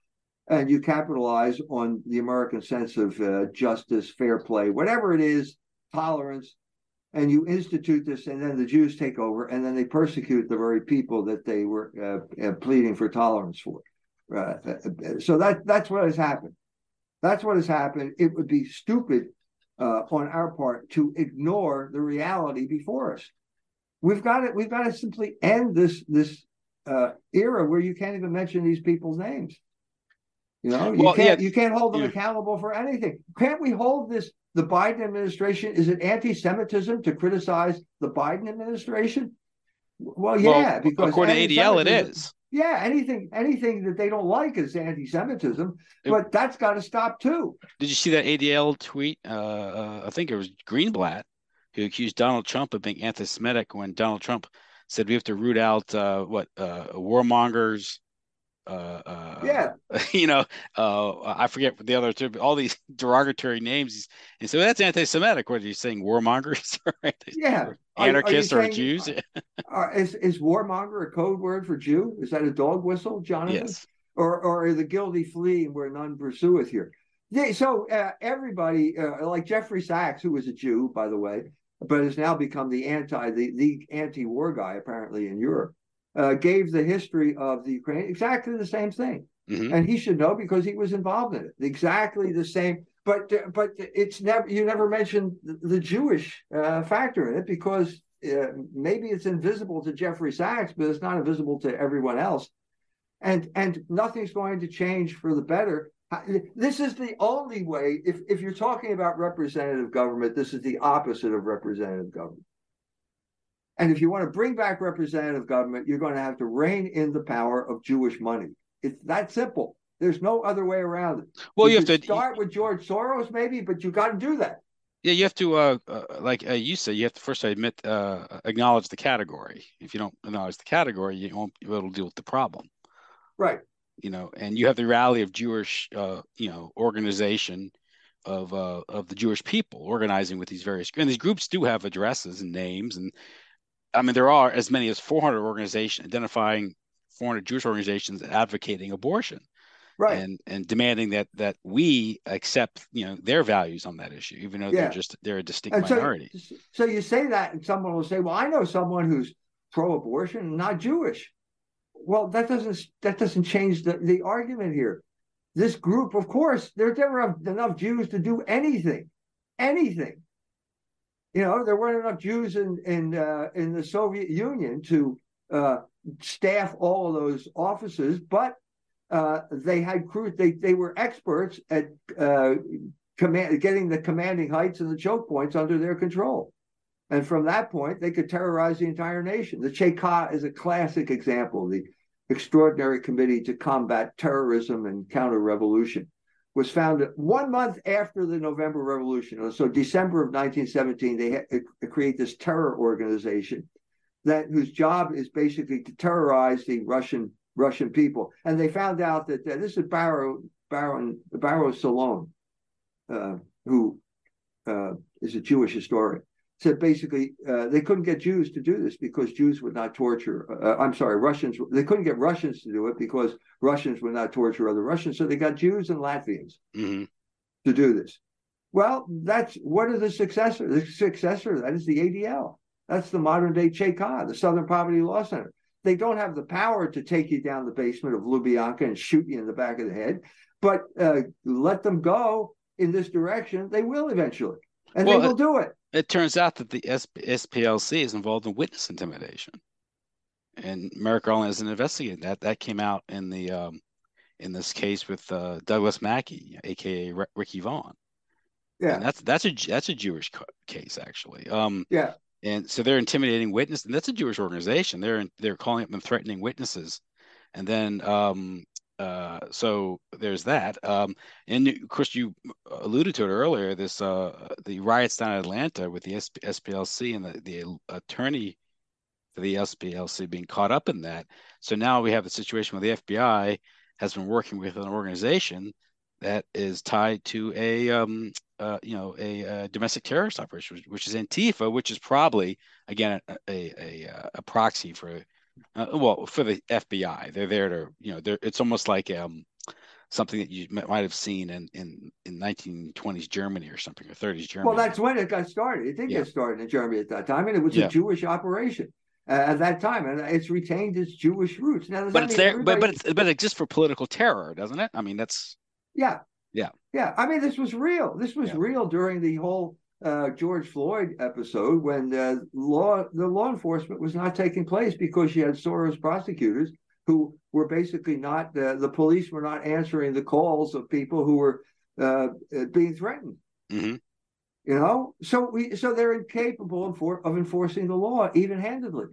S4: and you capitalize on the American sense of uh, justice, fair play, whatever it is, tolerance, and you institute this, and then the Jews take over, and then they persecute the very people that they were uh, uh, pleading for tolerance for. Uh, so that that's what has happened. That's what has happened. It would be stupid uh, on our part to ignore the reality before us. We've got to we've got to simply end this this uh, era where you can't even mention these people's names. You know, you
S3: well,
S4: can't
S3: yeah,
S4: you can't hold them
S3: yeah.
S4: accountable for anything. Can't we hold this? The Biden administration, is it anti-Semitism to criticize the Biden administration? Well, yeah,
S3: well,
S4: because
S3: according to A D L, it is.
S4: Yeah, anything anything that they don't like is anti-Semitism, but that's got to stop too.
S3: Did you see that A D L tweet? Uh, uh, I think it was Greenblatt who accused Donald Trump of being anti-Semitic when Donald Trump said we have to root out uh, what uh, warmongers. Uh, uh,
S4: yeah,
S3: you know, uh, I forget the other two, but all these derogatory names. And so that's anti-Semitic. What are you saying? Warmongers?
S4: yeah,
S3: anarchists
S4: are, are
S3: or Jews?
S4: Uh, is is warmonger a code word for Jew? Is that a dog whistle, Jonathan?
S3: Yes.
S4: Or or the guilty flee where none pursueth here? Yeah, so uh, everybody, uh, like Jeffrey Sachs, who was a Jew, by the way, but has now become the anti the, the anti-war guy apparently in Europe, uh, gave the history of the Ukraine exactly the same thing, mm-hmm. and he should know because he was involved in it. Exactly the same. But but it's never you never mentioned the Jewish uh, factor in it because. Uh, maybe it's invisible to Jeffrey Sachs, but it's not invisible to everyone else. And and nothing's going to change for the better. This is the only way, if, if you're talking about representative government, this is the opposite of representative government. And if you want to bring back representative government, you're going to have to rein in the power of Jewish money. It's that simple. There's no other way around it.
S3: Well, you,
S4: you
S3: have to
S4: start with George Soros, maybe, but you got to do that.
S3: Yeah, you have to, uh, uh, like uh, you said, you have to first admit, uh, acknowledge the category. If you don't acknowledge the category, you won't be able to deal with the problem.
S4: Right.
S3: You know, and you have the reality of Jewish, uh, you know, organization of uh, of the Jewish people organizing with these various, and these groups do have addresses and names, and I mean there are as many as four hundred organizations identifying four hundred Jewish organizations advocating abortion.
S4: Right.
S3: And and demanding that that we accept, you know, their values on that issue, even though yeah. they're just they're a distinct
S4: and
S3: minority.
S4: So, so you say that, and someone will say, "Well, I know someone who's pro-abortion and not Jewish." Well, that doesn't that doesn't change the, the argument here. This group, of course, there's never enough Jews to do anything, anything. You know, there weren't enough Jews in in uh, in the Soviet Union to uh, staff all of those offices, but. Uh, they had crews. They they were experts at uh, command, getting the commanding heights and the choke points under their control, and from that point, they could terrorize the entire nation. The Cheka is a classic example. The Extraordinary Committee to Combat Terrorism and Counter-Revolution was founded one month after the November Revolution. So December of nineteen seventeen, they had to create this terror organization that whose job is basically to terrorize the Russian. Russian people, and they found out that uh, this is Baron Baron Baron Salon, uh, who uh, is a Jewish historian, said basically uh, they couldn't get Jews to do this because Jews would not torture. Uh, I'm sorry, Russians. They couldn't get Russians to do it because Russians would not torture other Russians. So they got Jews and Latvians mm-hmm. to do this. Well, that's what is the successor? The successor that is the A D L. That's the modern day Cheka, the Southern Poverty Law Center. They don't have the power to take you down the basement of Lubyanka and shoot you in the back of the head, but uh, let them go in this direction. They will eventually, and well, they will
S3: it,
S4: do it.
S3: It turns out that the S P L C is involved in witness intimidation, and Merrick Garland isn't investigating that. That came out in the um, in this case with uh, Douglas Mackey, aka R- Ricky Vaughn.
S4: Yeah,
S3: and that's that's a that's a Jewish case actually. Um,
S4: yeah.
S3: And so they're intimidating witnesses, and that's a Jewish organization. They're they're calling up and threatening witnesses, and then um, uh, so there's that. Um, and of course, you alluded to it earlier. This uh, the riots down in Atlanta with the S P L C and the, the attorney for the S P L C being caught up in that. So now we have the situation where the F B I has been working with an organization that is tied to a um, uh, you know a, a domestic terrorist operation, which, which is Antifa, which is probably again a a, a, a proxy for uh, well for the F B I. They're there to you know they're it's almost like um something that you might have seen in in in nineteen twenties Germany or something, or thirties Germany.
S4: Well, that's when it got started. It did yeah. get started in Germany at that time, and it was yeah. a Jewish operation uh, at that time, and it's retained its Jewish roots. Now,
S3: but it's there, everybody... but but it's but it's just for political terror, doesn't it? I mean, that's
S4: yeah,
S3: yeah,
S4: yeah. I mean, this was real. This was yeah. real during the whole uh, George Floyd episode when uh, law the law enforcement was not taking place because you had Soros prosecutors who were basically not uh, the police were not answering the calls of people who were uh, being threatened.
S3: Mm-hmm.
S4: You know, so we so they're incapable of, for, of enforcing the law even-handedly.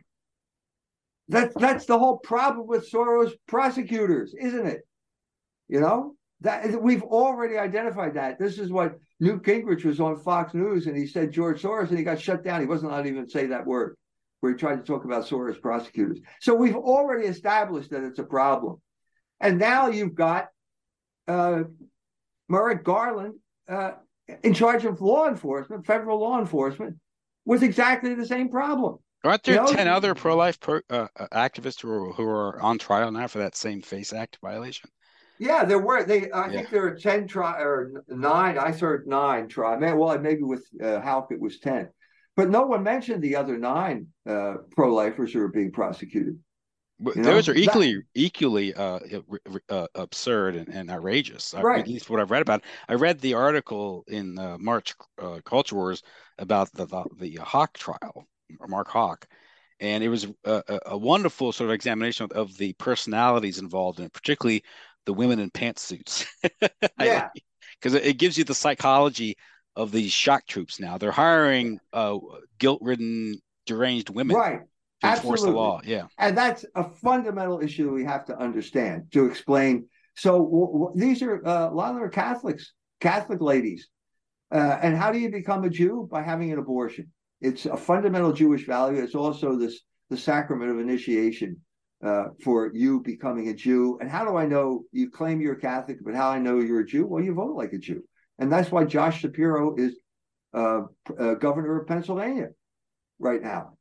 S4: That's that's the whole problem with Soros prosecutors, isn't it? You know, that we've already identified that. This is what Newt Gingrich was on Fox News, and he said George Soros, and he got shut down. He wasn't allowed to even say that word, where he tried to talk about Soros prosecutors. So we've already established that it's a problem. And now you've got uh, Merrick Garland uh, in charge of law enforcement, federal law enforcement, with exactly the same problem.
S3: Aren't there you know, ten other pro-life pro, uh, activists who are, who are on trial now for that same FACE Act violation?
S4: Yeah, there were. They, I yeah. think there are ten tri- or nine. I heard nine trial. Well, maybe with uh, Houck it was ten. But no one mentioned the other nine uh, pro-lifers who are being prosecuted.
S3: You Those know? are equally that, equally uh, uh, absurd and, and outrageous.
S4: Right.
S3: At least what I've read about. I read the article in uh, March uh, Culture Wars about the the, the Houck trial, Mark Houck, and it was a, a wonderful sort of examination of, of the personalities involved in it, particularly the women in pantsuits.
S4: Yeah,
S3: because it gives you the psychology of these shock troops. Now they're hiring uh, guilt-ridden, deranged women,
S4: right?
S3: To
S4: Absolutely.
S3: enforce the law. Yeah,
S4: and that's a fundamental issue we have to understand to explain. So w- w- these are uh, a lot of them are Catholics, Catholic ladies, uh, and how do you become a Jew? By having an abortion. It's a fundamental Jewish value. It's also this the sacrament of initiation uh, for you becoming a Jew. And how do I know you claim you're Catholic, but how I know you're a Jew? Well, you vote like a Jew. And that's why Josh Shapiro is uh, uh, governor of Pennsylvania right now.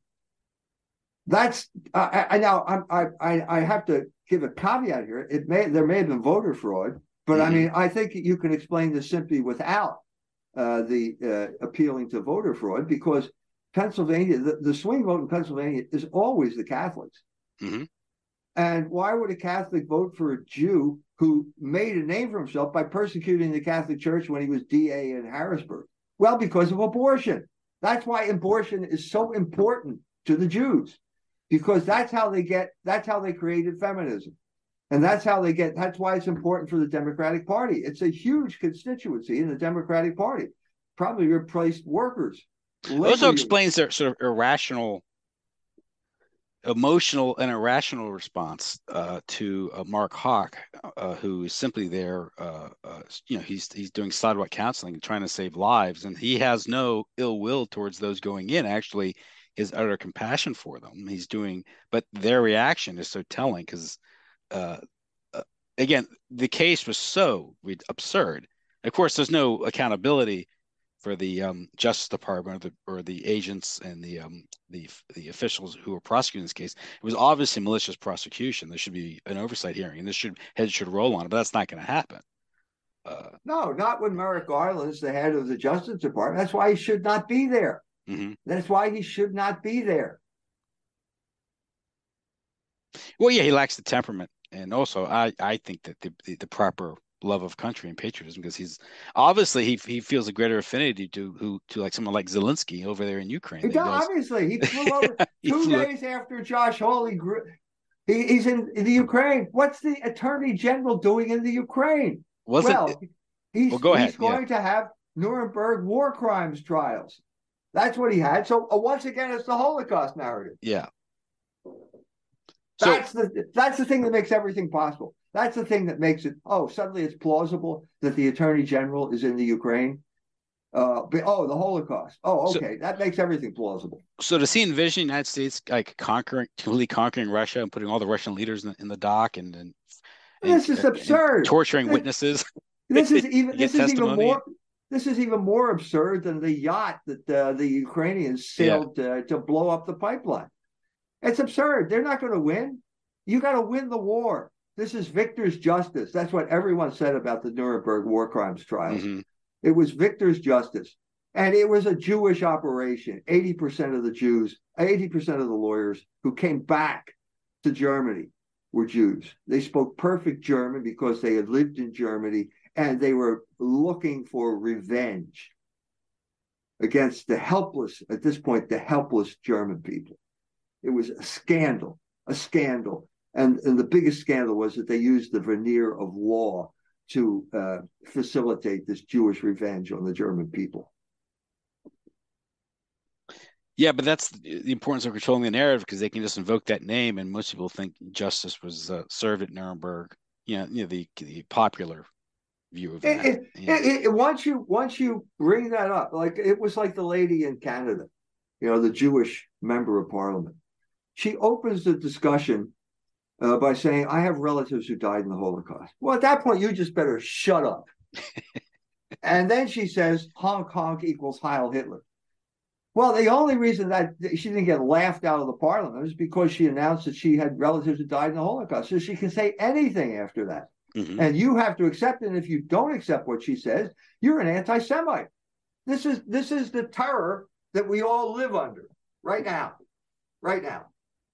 S4: That's uh, I, I now I'm, I I have to give a caveat here. It may there may have been voter fraud, but mm-hmm. I mean I think you can explain this simply without uh, the uh, appealing to voter fraud, because Pennsylvania, the, the swing vote in Pennsylvania is always the Catholics.
S3: Mm-hmm.
S4: And why would a Catholic vote for a Jew who made a name for himself by persecuting the Catholic Church when he was D A in Harrisburg? Well, because of abortion. That's why abortion is so important to the Jews, because that's how they get, that's how they created feminism. And that's how they get, that's why it's important for the Democratic Party. It's a huge constituency in the Democratic Party. Probably replaced workers.
S3: It also explains their sort of irrational, emotional and irrational response uh, to uh, Mark Houck, uh, who is simply there. Uh, uh, you know, he's he's doing sidewalk counseling and trying to save lives, and he has no ill will towards those going in. Actually, his utter compassion for them. He's doing, but their reaction is so telling because, uh, uh, again, the case was so absurd. Of course, there's no accountability for the um, Justice Department or the, or the agents and the um, the the officials who were prosecuting this case. It was obviously malicious prosecution. There should be an oversight hearing, and this should head should roll on it. But that's not going to happen. Uh,
S4: no, not when Merrick Garland is the head of the Justice Department. That's why he should not be there.
S3: Mm-hmm.
S4: That's why he should not be there.
S3: Well, yeah, he lacks the temperament, and also I I think that the the, the proper love of country and patriotism, because he's obviously he he feels a greater affinity to who to like someone like Zelensky over there in Ukraine.
S4: He does, obviously he flew over he two flew days after Josh Hawley grew. He, he's in, in the Ukraine. What's the Attorney General doing in the Ukraine?
S3: Was
S4: well,
S3: it?
S4: he's
S3: well, go ahead.
S4: he's going yeah. to have Nuremberg war crimes trials. That's what he had. So uh, once again, it's the Holocaust narrative.
S3: Yeah.
S4: That's
S3: so,
S4: the that's the thing that makes everything possible. That's the thing that makes it, oh, suddenly it's plausible that the Attorney General is in the Ukraine. Uh, but, oh, the Holocaust. Oh, okay. So, that makes everything plausible.
S3: So does he envision the United States like conquering, totally conquering Russia and putting all the Russian leaders in the, in the dock and, and, and
S4: this is absurd.
S3: And torturing
S4: this,
S3: witnesses?
S4: This is even this is even more this is even more absurd than the yacht that uh, the Ukrainians sailed yeah. uh, to blow up the pipeline. It's absurd. They're not going to win. You got to win the war. This is victor's justice. That's what everyone said about the Nuremberg war crimes trials.
S3: Mm-hmm.
S4: It was victor's justice. And it was a Jewish operation. eighty percent of the Jews, eighty percent of the lawyers who came back to Germany were Jews. They spoke perfect German because they had lived in Germany, and they were looking for revenge against the helpless, at this point, the helpless German people. It was a scandal, a scandal. And, and the biggest scandal was that they used the veneer of law to uh, facilitate this Jewish revenge on the German people.
S3: Yeah, but that's the importance of controlling the narrative, because they can just invoke that name, and most people think justice was uh, served at Nuremberg. You know, you know the the popular view of that.
S4: It,
S3: yeah.
S4: it, it, once you once you bring that up, like it was like the lady in Canada, you know, the Jewish member of parliament. She opens the discussion uh, by saying, "I have relatives who died in the Holocaust." Well, at that point, you just better shut up. And then she says, "Honk honk equals Heil Hitler." Well, the only reason that she didn't get laughed out of the parliament is because she announced that she had relatives who died in the Holocaust. So she can say anything after that. Mm-hmm. And you have to accept it. And if you don't accept what she says, you're an anti-Semite. This is this is the terror that we all live under right now. Right now.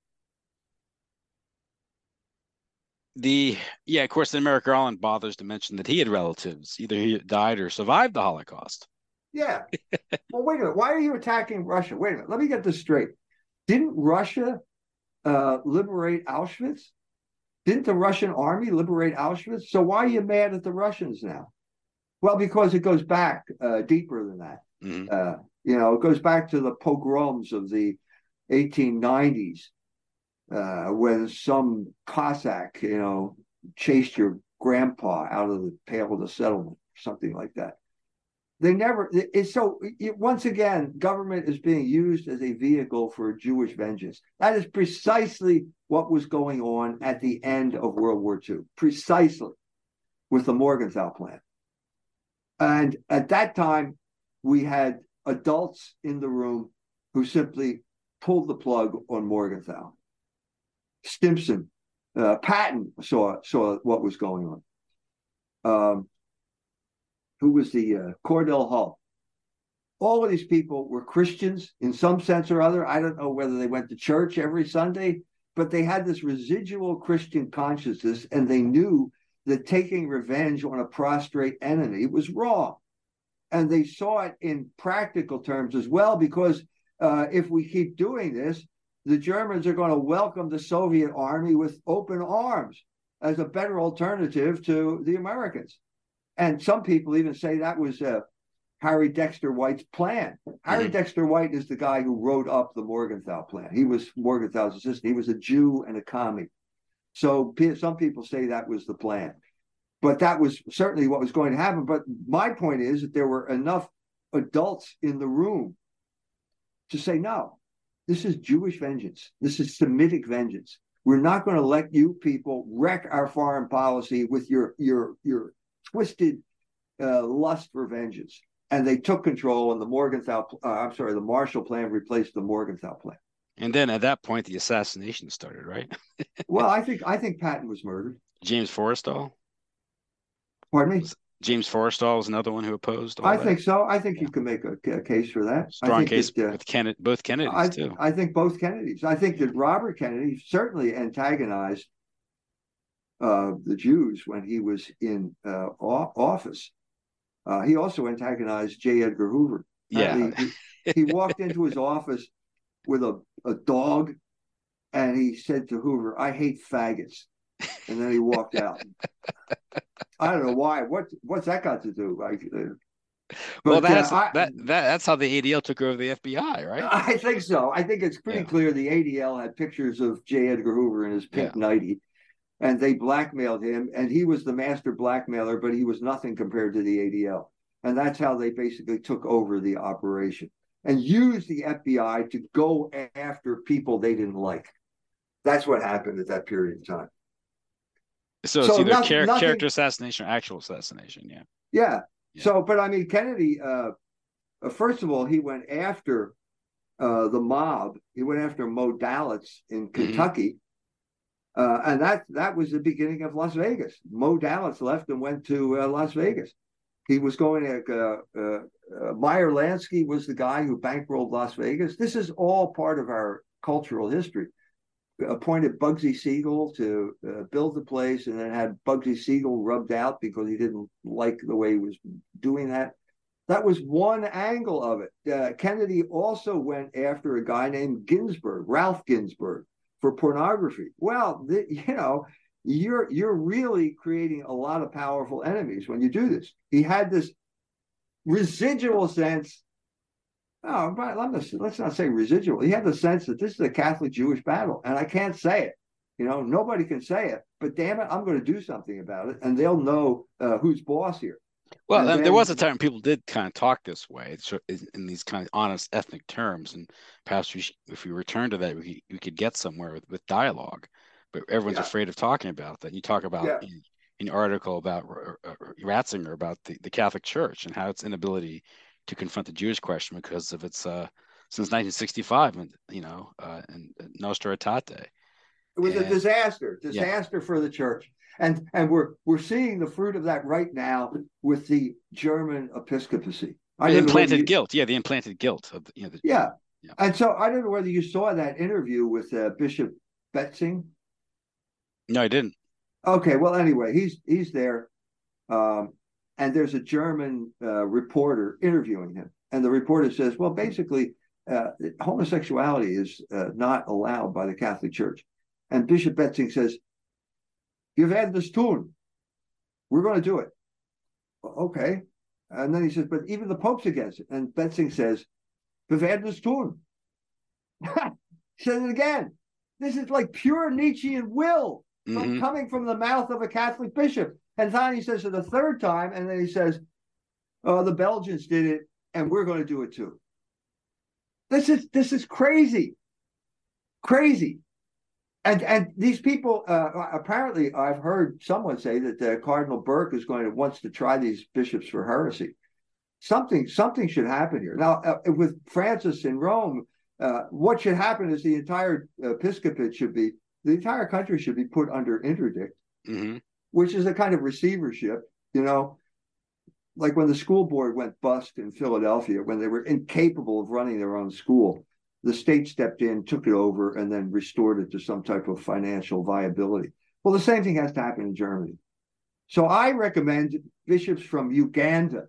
S3: The yeah, of course, then Merrick Garland bothers to mention that he had relatives, either he died or survived the Holocaust.
S4: Yeah. Well, wait a minute. Why are you attacking Russia? Wait a minute. Let me get this straight. Didn't Russia uh, liberate Auschwitz? Didn't the Russian army liberate Auschwitz? So why are you mad at the Russians now? Well, because it goes back uh, deeper than that. Mm-hmm. Uh, you know, it goes back to the pogroms of the eighteen nineties uh, when some Cossack, you know, chased your grandpa out of the Pale of the Settlement, something like that. They never, it's so, it, once again, government is being used as a vehicle for Jewish vengeance. That is precisely what was going on at the end of World War Two, precisely with the Morgenthau Plan. And at that time, we had adults in the room who simply pulled the plug on Morgenthau. Stimson, uh, Patton saw, saw what was going on. Um, who was the uh, Cordell Hull. All of these people were Christians in some sense or other. I don't know whether they went to church every Sunday, but they had this residual Christian consciousness, and they knew that taking revenge on a prostrate enemy was wrong. And they saw it in practical terms as well, because uh, if we keep doing this, the Germans are going to welcome the Soviet army with open arms as a better alternative to the Americans. And some people even say that was uh, Harry Dexter White's plan. Harry mm-hmm. Dexter White is the guy who wrote up the Morgenthau Plan. He was Morgenthau's assistant. He was a Jew and a commie. So some people say that was the plan. But that was certainly what was going to happen. But my point is that there were enough adults in the room to say, no, this is Jewish vengeance. This is Semitic vengeance. We're not going to let you people wreck our foreign policy with your your your twisted uh, lust for vengeance. And they took control, and the Morgenthau, uh, I'm sorry, the Marshall Plan replaced the Morgenthau Plan.
S3: And then at that point, the assassination started, right?
S4: Well, I think I think Patton was murdered.
S3: James Forrestal?
S4: Pardon me?
S3: James Forrestal was another one who opposed all
S4: I
S3: that.
S4: think so. I think
S3: yeah.
S4: you can make a, a case for that.
S3: Strong
S4: I think
S3: case
S4: that, uh,
S3: with Kennedy, both Kennedys,
S4: I,
S3: too.
S4: I think both Kennedys. I think that Robert Kennedy certainly antagonized uh, the Jews when he was in uh, office. Uh, he also antagonized J. Edgar Hoover.
S3: Yeah.
S4: He, he, he walked into his office with a, a dog, and he said to Hoover, "I hate faggots." And then he walked out. I don't know why. What what's that got to do? Like, uh,
S3: well, that's
S4: uh, I,
S3: that, that that's how the A D L took over the F B I, right?
S4: I think so. I think it's pretty yeah. clear the A D L had pictures of J. Edgar Hoover in his pink yeah. nightie, and they blackmailed him, and he was the master blackmailer, but he was nothing compared to the A D L. And that's how they basically took over the operation and used the F B I to go after people they didn't like. That's what happened at that period of time.
S3: So it's so either nothing, char- nothing, character assassination or actual assassination, yeah.
S4: yeah. Yeah. So, but I mean, Kennedy, uh, uh, first of all, he went after uh, the mob. He went after Mo Dalitz in Kentucky. Uh, and that that was the beginning of Las Vegas. Mo Dallas left and went to uh, Las Vegas. He was going to, uh, uh, uh, Meyer Lansky was the guy who bankrolled Las Vegas. This is all part of our cultural history. Appointed Bugsy Siegel to uh, build the place, and then had Bugsy Siegel rubbed out because he didn't like the way he was doing that. That was one angle of it. Uh, Kennedy also went after a guy named Ginsburg, Ralph Ginsburg, for pornography. Well, the, you know, you're you're really creating a lot of powerful enemies when you do this. He had this residual sense. Oh, but let's, let's not say residual. He had the sense that this is a Catholic-Jewish battle, and I can't say it. You know, nobody can say it. But damn it, I'm going to do something about it, and they'll know uh, who's boss here.
S3: Well,
S4: and
S3: then,
S4: then,
S3: there was a time people did kind of talk this way, in these kind of honest ethnic terms, and perhaps we should, if we return to that, we, we could get somewhere with, with dialogue. But everyone's yeah. afraid of talking about that. You talk about yeah. in, in an article about uh, Ratzinger about the, the Catholic Church and how its inability to confront the Jewish question because of its uh, since nineteen sixty-five, and you know, uh, and Nostra Aetate.
S4: It was
S3: and,
S4: a disaster, disaster yeah. for the church, and and we're we're seeing the fruit of that right now with the German episcopacy.
S3: I the implanted you, guilt, yeah, the implanted guilt of the, you know. The,
S4: yeah. yeah, and so I don't know whether you saw that interview with uh, Bishop Betzing.
S3: No, I didn't.
S4: Okay, well, anyway, he's he's there. Um, And there's a German uh, reporter interviewing him. And the reporter says, well, basically, uh, homosexuality is uh, not allowed by the Catholic Church. And Bishop Betzing says, "Wir werden das tun. We're going to do it." Okay. And then he says, but even the Pope's against it. And Betzing says, "Wir werden das tun." He says it again. This is like pure Nietzschean will from, mm-hmm. coming from the mouth of a Catholic bishop. And then he says it a third time, and then he says, "Oh, the Belgians did it, and we're going to do it too." This is this is crazy, crazy, and and these people uh, apparently, I've heard someone say that uh, Cardinal Burke is going to wants to try these bishops for heresy. Something something should happen here now uh, with Francis in Rome. Uh, what should happen is the entire episcopate should be the entire country should be put under interdict. Mm-hmm. Which is a kind of receivership, you know, like when the school board went bust in Philadelphia, when they were incapable of running their own school, the state stepped in, took it over, and then restored it to some type of financial viability. Well, the same thing has to happen in Germany. So I recommend bishops from Uganda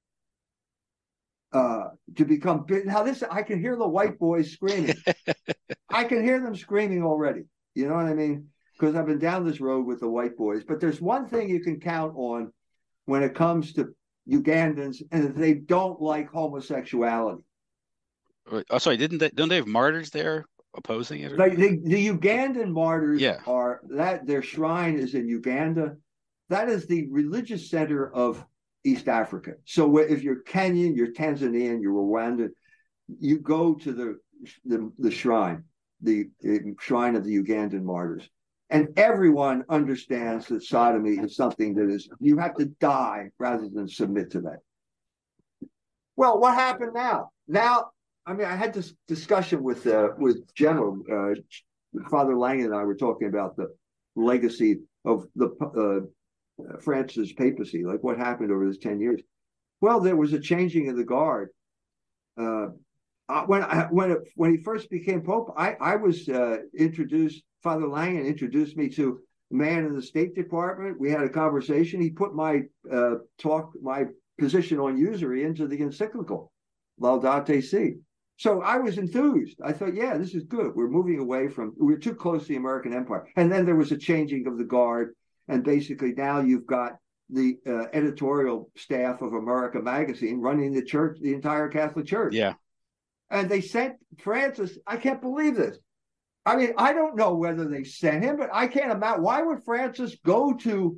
S4: uh, to become, now this, I can hear the white boys screaming. I can hear them screaming already. You know what I mean? Because I've been down this road with the white boys. But there's one thing you can count on when it comes to Ugandans, and they don't like homosexuality.
S3: Oh, sorry, didn't they, don't they have martyrs there opposing it?
S4: Like the, the Ugandan martyrs
S3: yeah.
S4: are, that their shrine is in Uganda. That is the religious center of East Africa. So if you're Kenyan, you're Tanzanian, you're Rwandan, you go to the the, the shrine, the, the shrine of the Ugandan martyrs. And everyone understands that sodomy is something that is, you have to die rather than submit to that. Well, what happened now? Now, I mean, I had this discussion with uh, with General, uh, Father Lang and I were talking about the legacy of the uh, Francis papacy, like what happened over this ten years. Well, there was a changing of the guard. Uh, when I, when it, when he first became Pope, I, I was uh, introduced, Father Langen introduced me to a man in the State Department. We had a conversation. He put my uh, talk, my position on usury into the encyclical, Laudate Si. So I was enthused. I thought, yeah, this is good. We're moving away from, we're too close to the American empire. And then there was a changing of the guard. And basically now you've got the uh, editorial staff of America Magazine running the church, the entire Catholic Church.
S3: Yeah.
S4: And they sent Francis, I can't believe this. I mean, I don't know whether they sent him, but I can't imagine. Why would Francis go to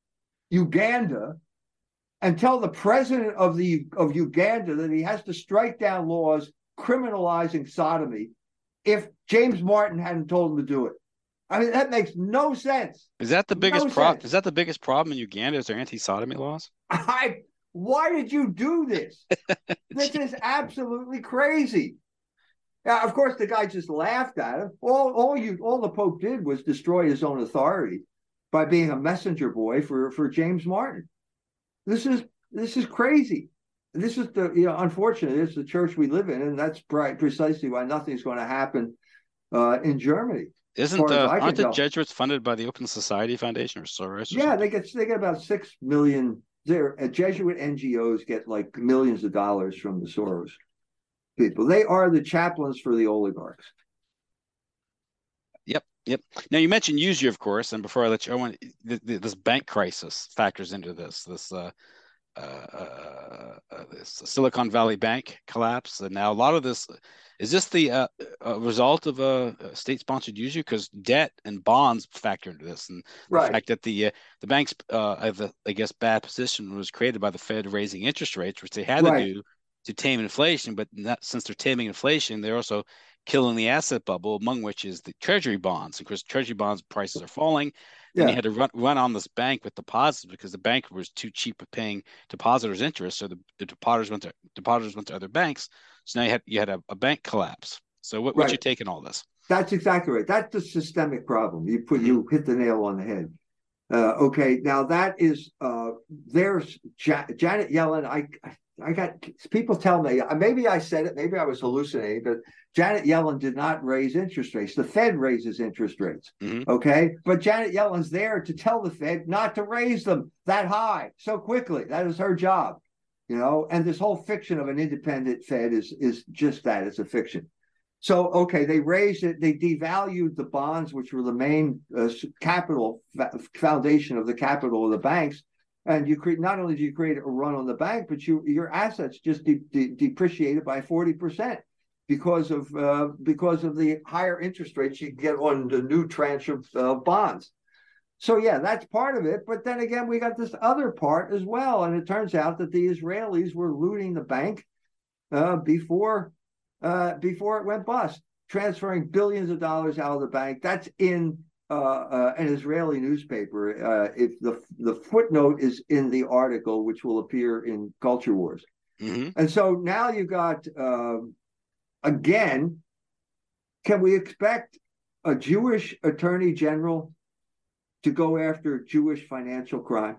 S4: Uganda and tell the president of the of Uganda that he has to strike down laws criminalizing sodomy if James Martin hadn't told him to do it? I mean, that makes no sense.
S3: Is that the biggest no problem? Is that the biggest problem in Uganda? Is there anti-sodomy laws?
S4: I. Why did you do this? This is absolutely crazy. Yeah, of course, the guy just laughed at him. All, all you, all the Pope did was destroy his own authority by being a messenger boy for for James Martin. This is this is crazy. This is the you know, unfortunately, it's the church we live in, and that's precisely why nothing's going to happen uh, in Germany.
S3: Isn't uh, aren't the tell. Jesuits funded by the Open Society Foundation or Soros?
S4: Yeah, something? they get they get about six million. Their uh, Jesuit N G Os get like millions of dollars from the Soros people. They are the chaplains for the oligarchs.
S3: Yep, yep. Now you mentioned usury, of course, and before I let you, I want this bank crisis factors into this. This uh, uh, uh, uh, this Silicon Valley Bank collapse, and now a lot of this is this the uh, a result of a, a state-sponsored usury, because debt and bonds factor into this, and
S4: right.
S3: the fact that the uh, the bank's uh, the, I guess bad position was created by the Fed raising interest rates, which they had right. to do to tame inflation, but not, since they're taming inflation, they're also killing the asset bubble, among which is the treasury bonds. Of course, treasury bonds prices are falling. Then yeah. you had to run, run on this bank with deposits because the bank was too cheap at paying depositors interest. So the, the depositors went to depositors went to other banks. So now you had you had a, a bank collapse. So what, right. what's your take on all this?
S4: That's exactly right. That's the systemic problem. You put mm-hmm. you hit the nail on the head. Uh, okay, now that is uh, there's ja- Janet Yellen. I I got people tell me, maybe I said it, maybe I was hallucinating, but Janet Yellen did not raise interest rates. The Fed raises interest rates. Mm-hmm. Okay. But Janet Yellen's there to tell the Fed not to raise them that high so quickly. That is her job, you know, and this whole fiction of an independent Fed is, is just that. It's a fiction. So, okay, they raised it. They devalued the bonds, which were the main uh, capital foundation of the capital of the banks. And you create, not only do you create a run on the bank, but you your assets just de- de- depreciated by forty percent because of uh, because of the higher interest rates you get on the new tranche of uh, bonds. So yeah, that's part of it. But then again, we got this other part as well, and it turns out that the Israelis were looting the bank uh, before uh, before it went bust, transferring billions of dollars out of the bank. That's in Uh, uh, an Israeli newspaper. Uh, if the the footnote is in the article, which will appear in Culture Wars, mm-hmm. and so now you got uh, again. Can we expect a Jewish attorney general to go after Jewish financial crime?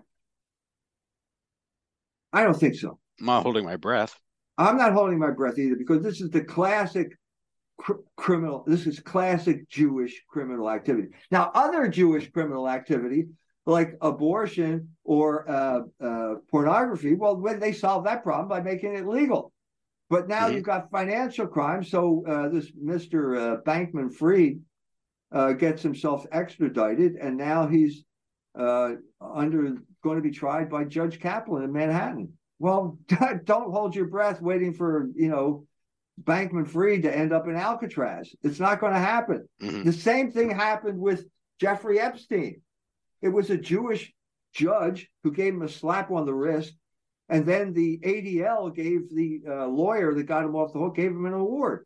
S4: I don't think so.
S3: I'm not holding my breath.
S4: I'm not holding my breath either, because this is the classic. Cr- criminal this is classic Jewish criminal activity. Now, other Jewish criminal activity like abortion or uh, uh, pornography, well, when they solve that problem by making it legal. But now mm-hmm. you've got financial crime. So uh, this Mister Uh, Bankman Fried uh, gets himself extradited, and now he's uh, under going to be tried by Judge Kaplan in Manhattan. Well, don't hold your breath waiting for, you know, Bankman Fried to end up in Alcatraz. It's not going to happen. Mm-hmm. The same thing happened with Jeffrey Epstein. It was a Jewish judge who gave him a slap on the wrist, and then the A D L gave the uh, lawyer that got him off the hook, gave him an award.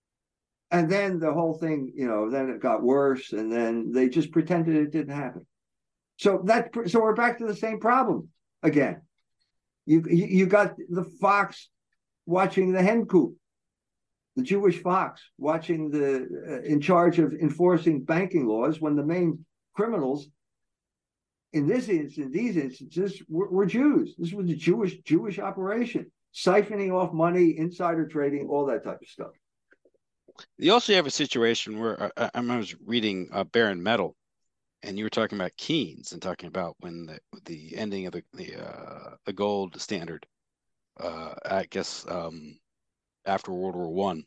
S4: And then the whole thing, you know, then it got worse, and then they just pretended it didn't happen. So that, so we're back to the same problem again. You you, you got the fox watching the hen coop. The Jewish fox watching the uh, in charge of enforcing banking laws, when the main criminals in this instance, these instances were, were Jews. This was a Jewish Jewish operation, siphoning off money, insider trading, all that type of stuff.
S3: You also have a situation where I, I was reading uh, Baron Metal, and you were talking about Keynes and talking about when the the ending of the the uh, the gold standard, uh, I guess. Um, after World War One.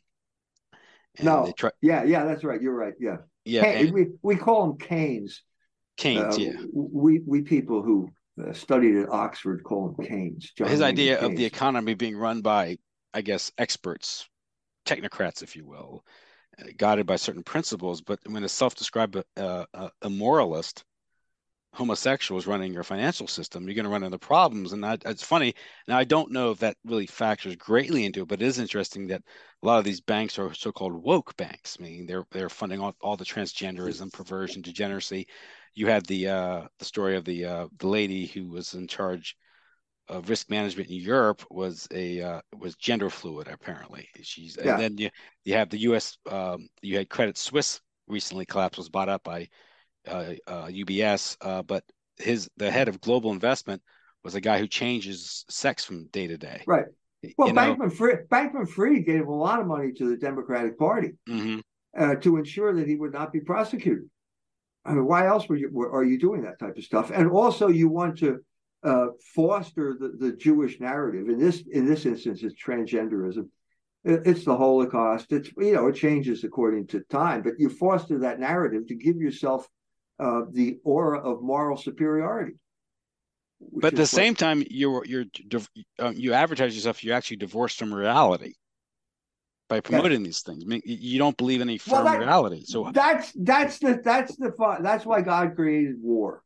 S4: No, they try- yeah, yeah, that's right. You're right. Yeah,
S3: yeah.
S4: Hey, we we call them Keynes.
S3: Keynes,
S4: uh,
S3: yeah.
S4: We we people who uh, studied at Oxford call them Keynes.
S3: John His Raymond idea Keynes. Of the economy being run by, I guess, experts, technocrats, if you will, uh, guided by certain principles. But when a self-described uh, uh, a moralist, homosexual is running your financial system, you're going to run into problems. And that, it's funny. Now, I don't know if that really factors greatly into it, but it is interesting that a lot of these banks are so-called woke banks, meaning they're they're funding all, all the transgenderism, perversion, degeneracy. You had the uh, the story of the uh, the lady who was in charge of risk management in Europe was a uh, was gender fluid apparently. She's
S4: Yeah.
S3: And then you you have the U S um, you had Credit Suisse recently collapsed, was bought up by uh, uh, U B S, uh, but his the head of global investment was a guy who changes sex from day to day.
S4: Right. Well,
S3: you know?
S4: Bankman Fried, Bankman Fried gave a lot of money to the Democratic Party
S3: Mm-hmm.
S4: uh, to ensure that he would not be prosecuted. I mean, why else were you, were, are you doing that type of stuff? And also, you want to uh, foster the, the Jewish narrative. In this in this instance, it's transgenderism. It, it's the Holocaust. It's you know it changes according to time, but you foster that narrative to give yourself uh, the aura of moral superiority.
S3: But at the
S4: what,
S3: same time, you're you're um, you advertise yourself. You're actually divorced from reality by promoting yes. these things. I mean, you don't believe in any firm well, that, reality. So
S4: that's that's the that's the that's why God created war,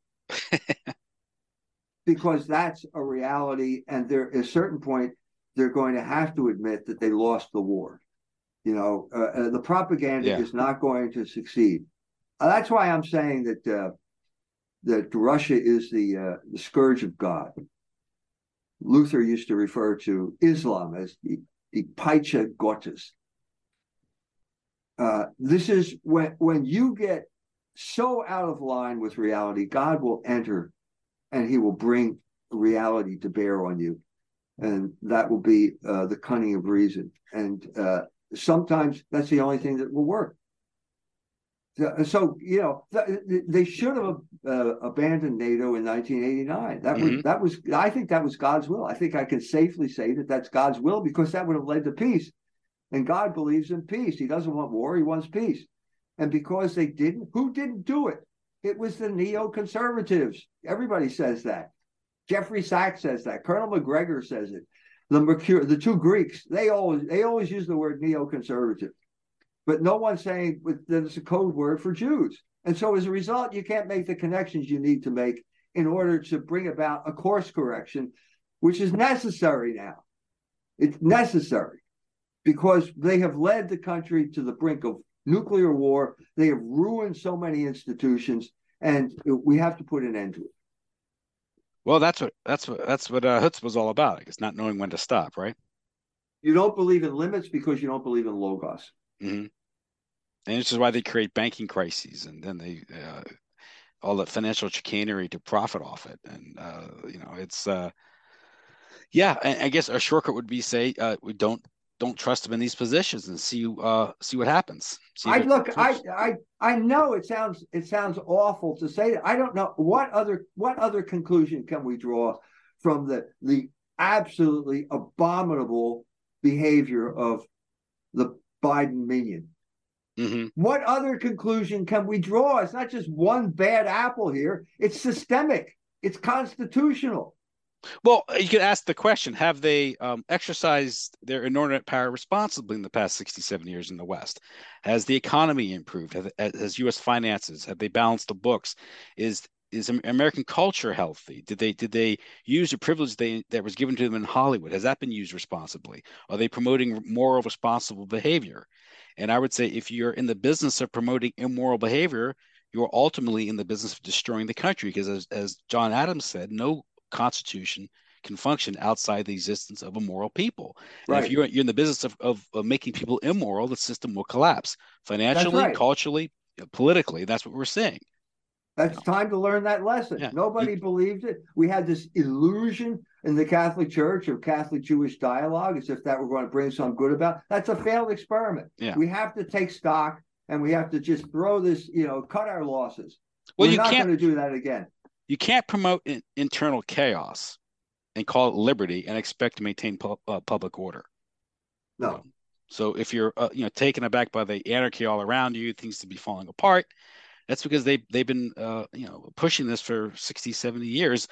S4: because that's a reality, and there at a certain point they're going to have to admit that they lost the war. You know, uh, uh, the propaganda yeah. is not going to succeed. Uh, that's why I'm saying that uh, that Russia is the uh, the scourge of God. Luther used to refer to Islam as the the Peitsche Gottes. Uh, this is when when you get so out of line with reality, God will enter, and He will bring reality to bear on you, and that will be uh, the cunning of reason. And uh, sometimes that's the only thing that will work. So you know they should have uh, abandoned NATO in nineteen eighty-nine. That was mm-hmm. that was I think that was God's will. I think I can safely say that that's God's will, because that would have led to peace. And God believes in peace. He doesn't want war. He wants peace. And because they didn't, who didn't do it? It was the neoconservatives. Everybody says that. Jeffrey Sachs says that. Colonel McGregor says it. The Mercure, the two Greeks, they always they always use the word neoconservative. But no one's saying that it's a code word for Jews. And so as a result, you can't make the connections you need to make in order to bring about a course correction, which is necessary now. It's necessary because they have led the country to the brink of nuclear war. They have ruined so many institutions, and we have to put an end to it.
S3: Well, that's what that's what that's what uh, Hutz was all about. It's not knowing when to stop, right?
S4: You don't believe in limits because you don't believe in logos.
S3: Mm-hmm. And this is why they create banking crises, and then they uh, all the financial chicanery to profit off it. And uh, you know, it's uh, yeah. I, I guess a shortcut would be say uh, we don't don't trust them in these positions and see uh, see what happens. See
S4: I look. I I I know it sounds it sounds awful to say that. I don't know what other what other conclusion can we draw from the the absolutely abominable behavior of the Biden minion.
S3: Mm-hmm.
S4: What other conclusion can we draw? It's not just one bad apple here. It's systemic. It's constitutional.
S3: Well, you could ask the question, have they um, exercised their inordinate power responsibly in the past sixty-seven years in the West? Has the economy improved? Has, has U S finances, have they balanced the books? Is is American culture healthy? Did they did they use the privilege they, that was given to them in Hollywood? Has that been used responsibly? Are they promoting moral, responsible behavior? And I would say if you're in the business of promoting immoral behavior, you're ultimately in the business of destroying the country, because as, as John Adams said, no constitution can function outside the existence of immoral people.
S4: Right.
S3: And if you're, you're in the business of, of, of making people immoral, the system will collapse financially, right. culturally, politically. That's what we're seeing.
S4: That's time to learn that lesson. Yeah. Nobody you, believed it. We had this illusion in the Catholic Church of Catholic-Jewish dialogue as if that were going to bring some good about. That's a failed experiment.
S3: Yeah.
S4: We have to take stock, and we have to just throw this, you know, cut our losses.
S3: Well,
S4: we're
S3: you
S4: not
S3: can't,
S4: going to do that again.
S3: You can't promote in, internal chaos and call it liberty and expect to maintain pu- uh, public order.
S4: No.
S3: You know? So if you're, uh, you know, taken aback by the anarchy all around you, things to be falling apart, that's because they they've been uh, you know pushing this for sixty, seventy years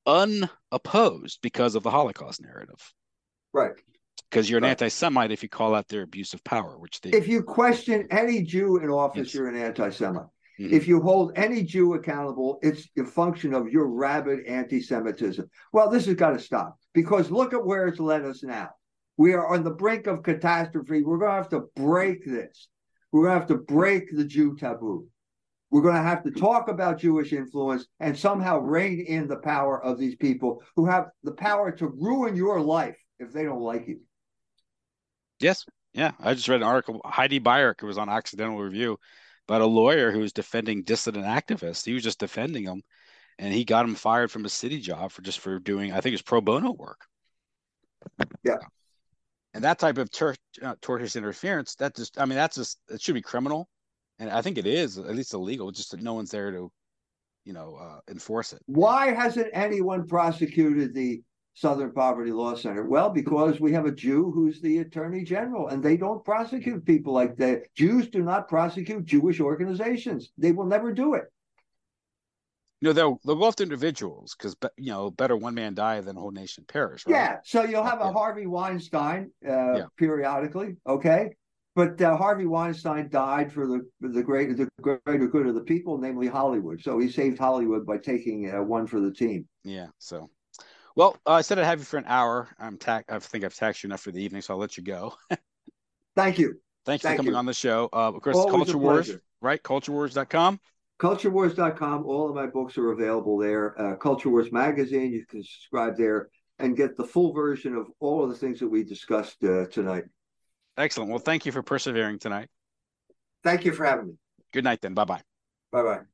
S3: unopposed because of the Holocaust narrative.
S4: Right.
S3: Because you're an
S4: right.
S3: anti-Semite if you call out their abuse of power, which they
S4: if you question any Jew in office, yes. you're an anti-Semite. Mm-hmm. If you hold any Jew accountable, it's a function of your rabid anti-Semitism. Well, this has got to stop, because look at where it's led us now. We are on the brink of catastrophe. We're going to have to break this. We're going to have to break the Jew taboo. We're going to have to talk about Jewish influence and somehow rein in the power of these people who have the power to ruin your life if they don't like you.
S3: Yes. Yeah. I just read an article. Heidi Bayerk, who was on Occidental Review, about a lawyer who was defending dissident activists. He was just defending them, and he got him fired from a city job for just for doing, I think it's pro bono work.
S4: Yeah.
S3: And that type of tur- uh, tortious interference, that just, I mean, that's just, it should be criminal. And I think it is, at least illegal, just that no one's there to, you know, uh, enforce it.
S4: Why hasn't anyone prosecuted the Southern Poverty Law Center? Well, because we have a Jew who's the attorney general, and they don't prosecute people like that. Jews do not prosecute Jewish organizations. They will never do it.
S3: You know, they'll, they'll go after individuals because, you know, better one man die than a whole nation perish, right?
S4: Yeah, so you'll have a
S3: yeah.
S4: Harvey Weinstein uh,
S3: yeah.
S4: periodically, okay? But uh, Harvey Weinstein died for the the great the greater good of the people, namely Hollywood. So he saved Hollywood by taking uh, one for the team.
S3: Yeah. So, well, uh, I said I'd have you for an hour. I'm ta- I think I've taxed you enough for the evening, so I'll let you go.
S4: Thank you.
S3: Thanks
S4: Thank
S3: for coming
S4: you.
S3: on the show. Uh, of course,
S4: Always
S3: Culture
S4: a
S3: Wars,
S4: pleasure.
S3: right? culture wars dot com.
S4: culture wars dot com. All of my books are available there. Uh, Culture Wars magazine. You can subscribe there and get the full version of all of the things that we discussed uh, tonight.
S3: Excellent. Well, thank you for persevering tonight.
S4: Thank you for having me.
S3: Good night then. Bye-bye.
S4: Bye-bye.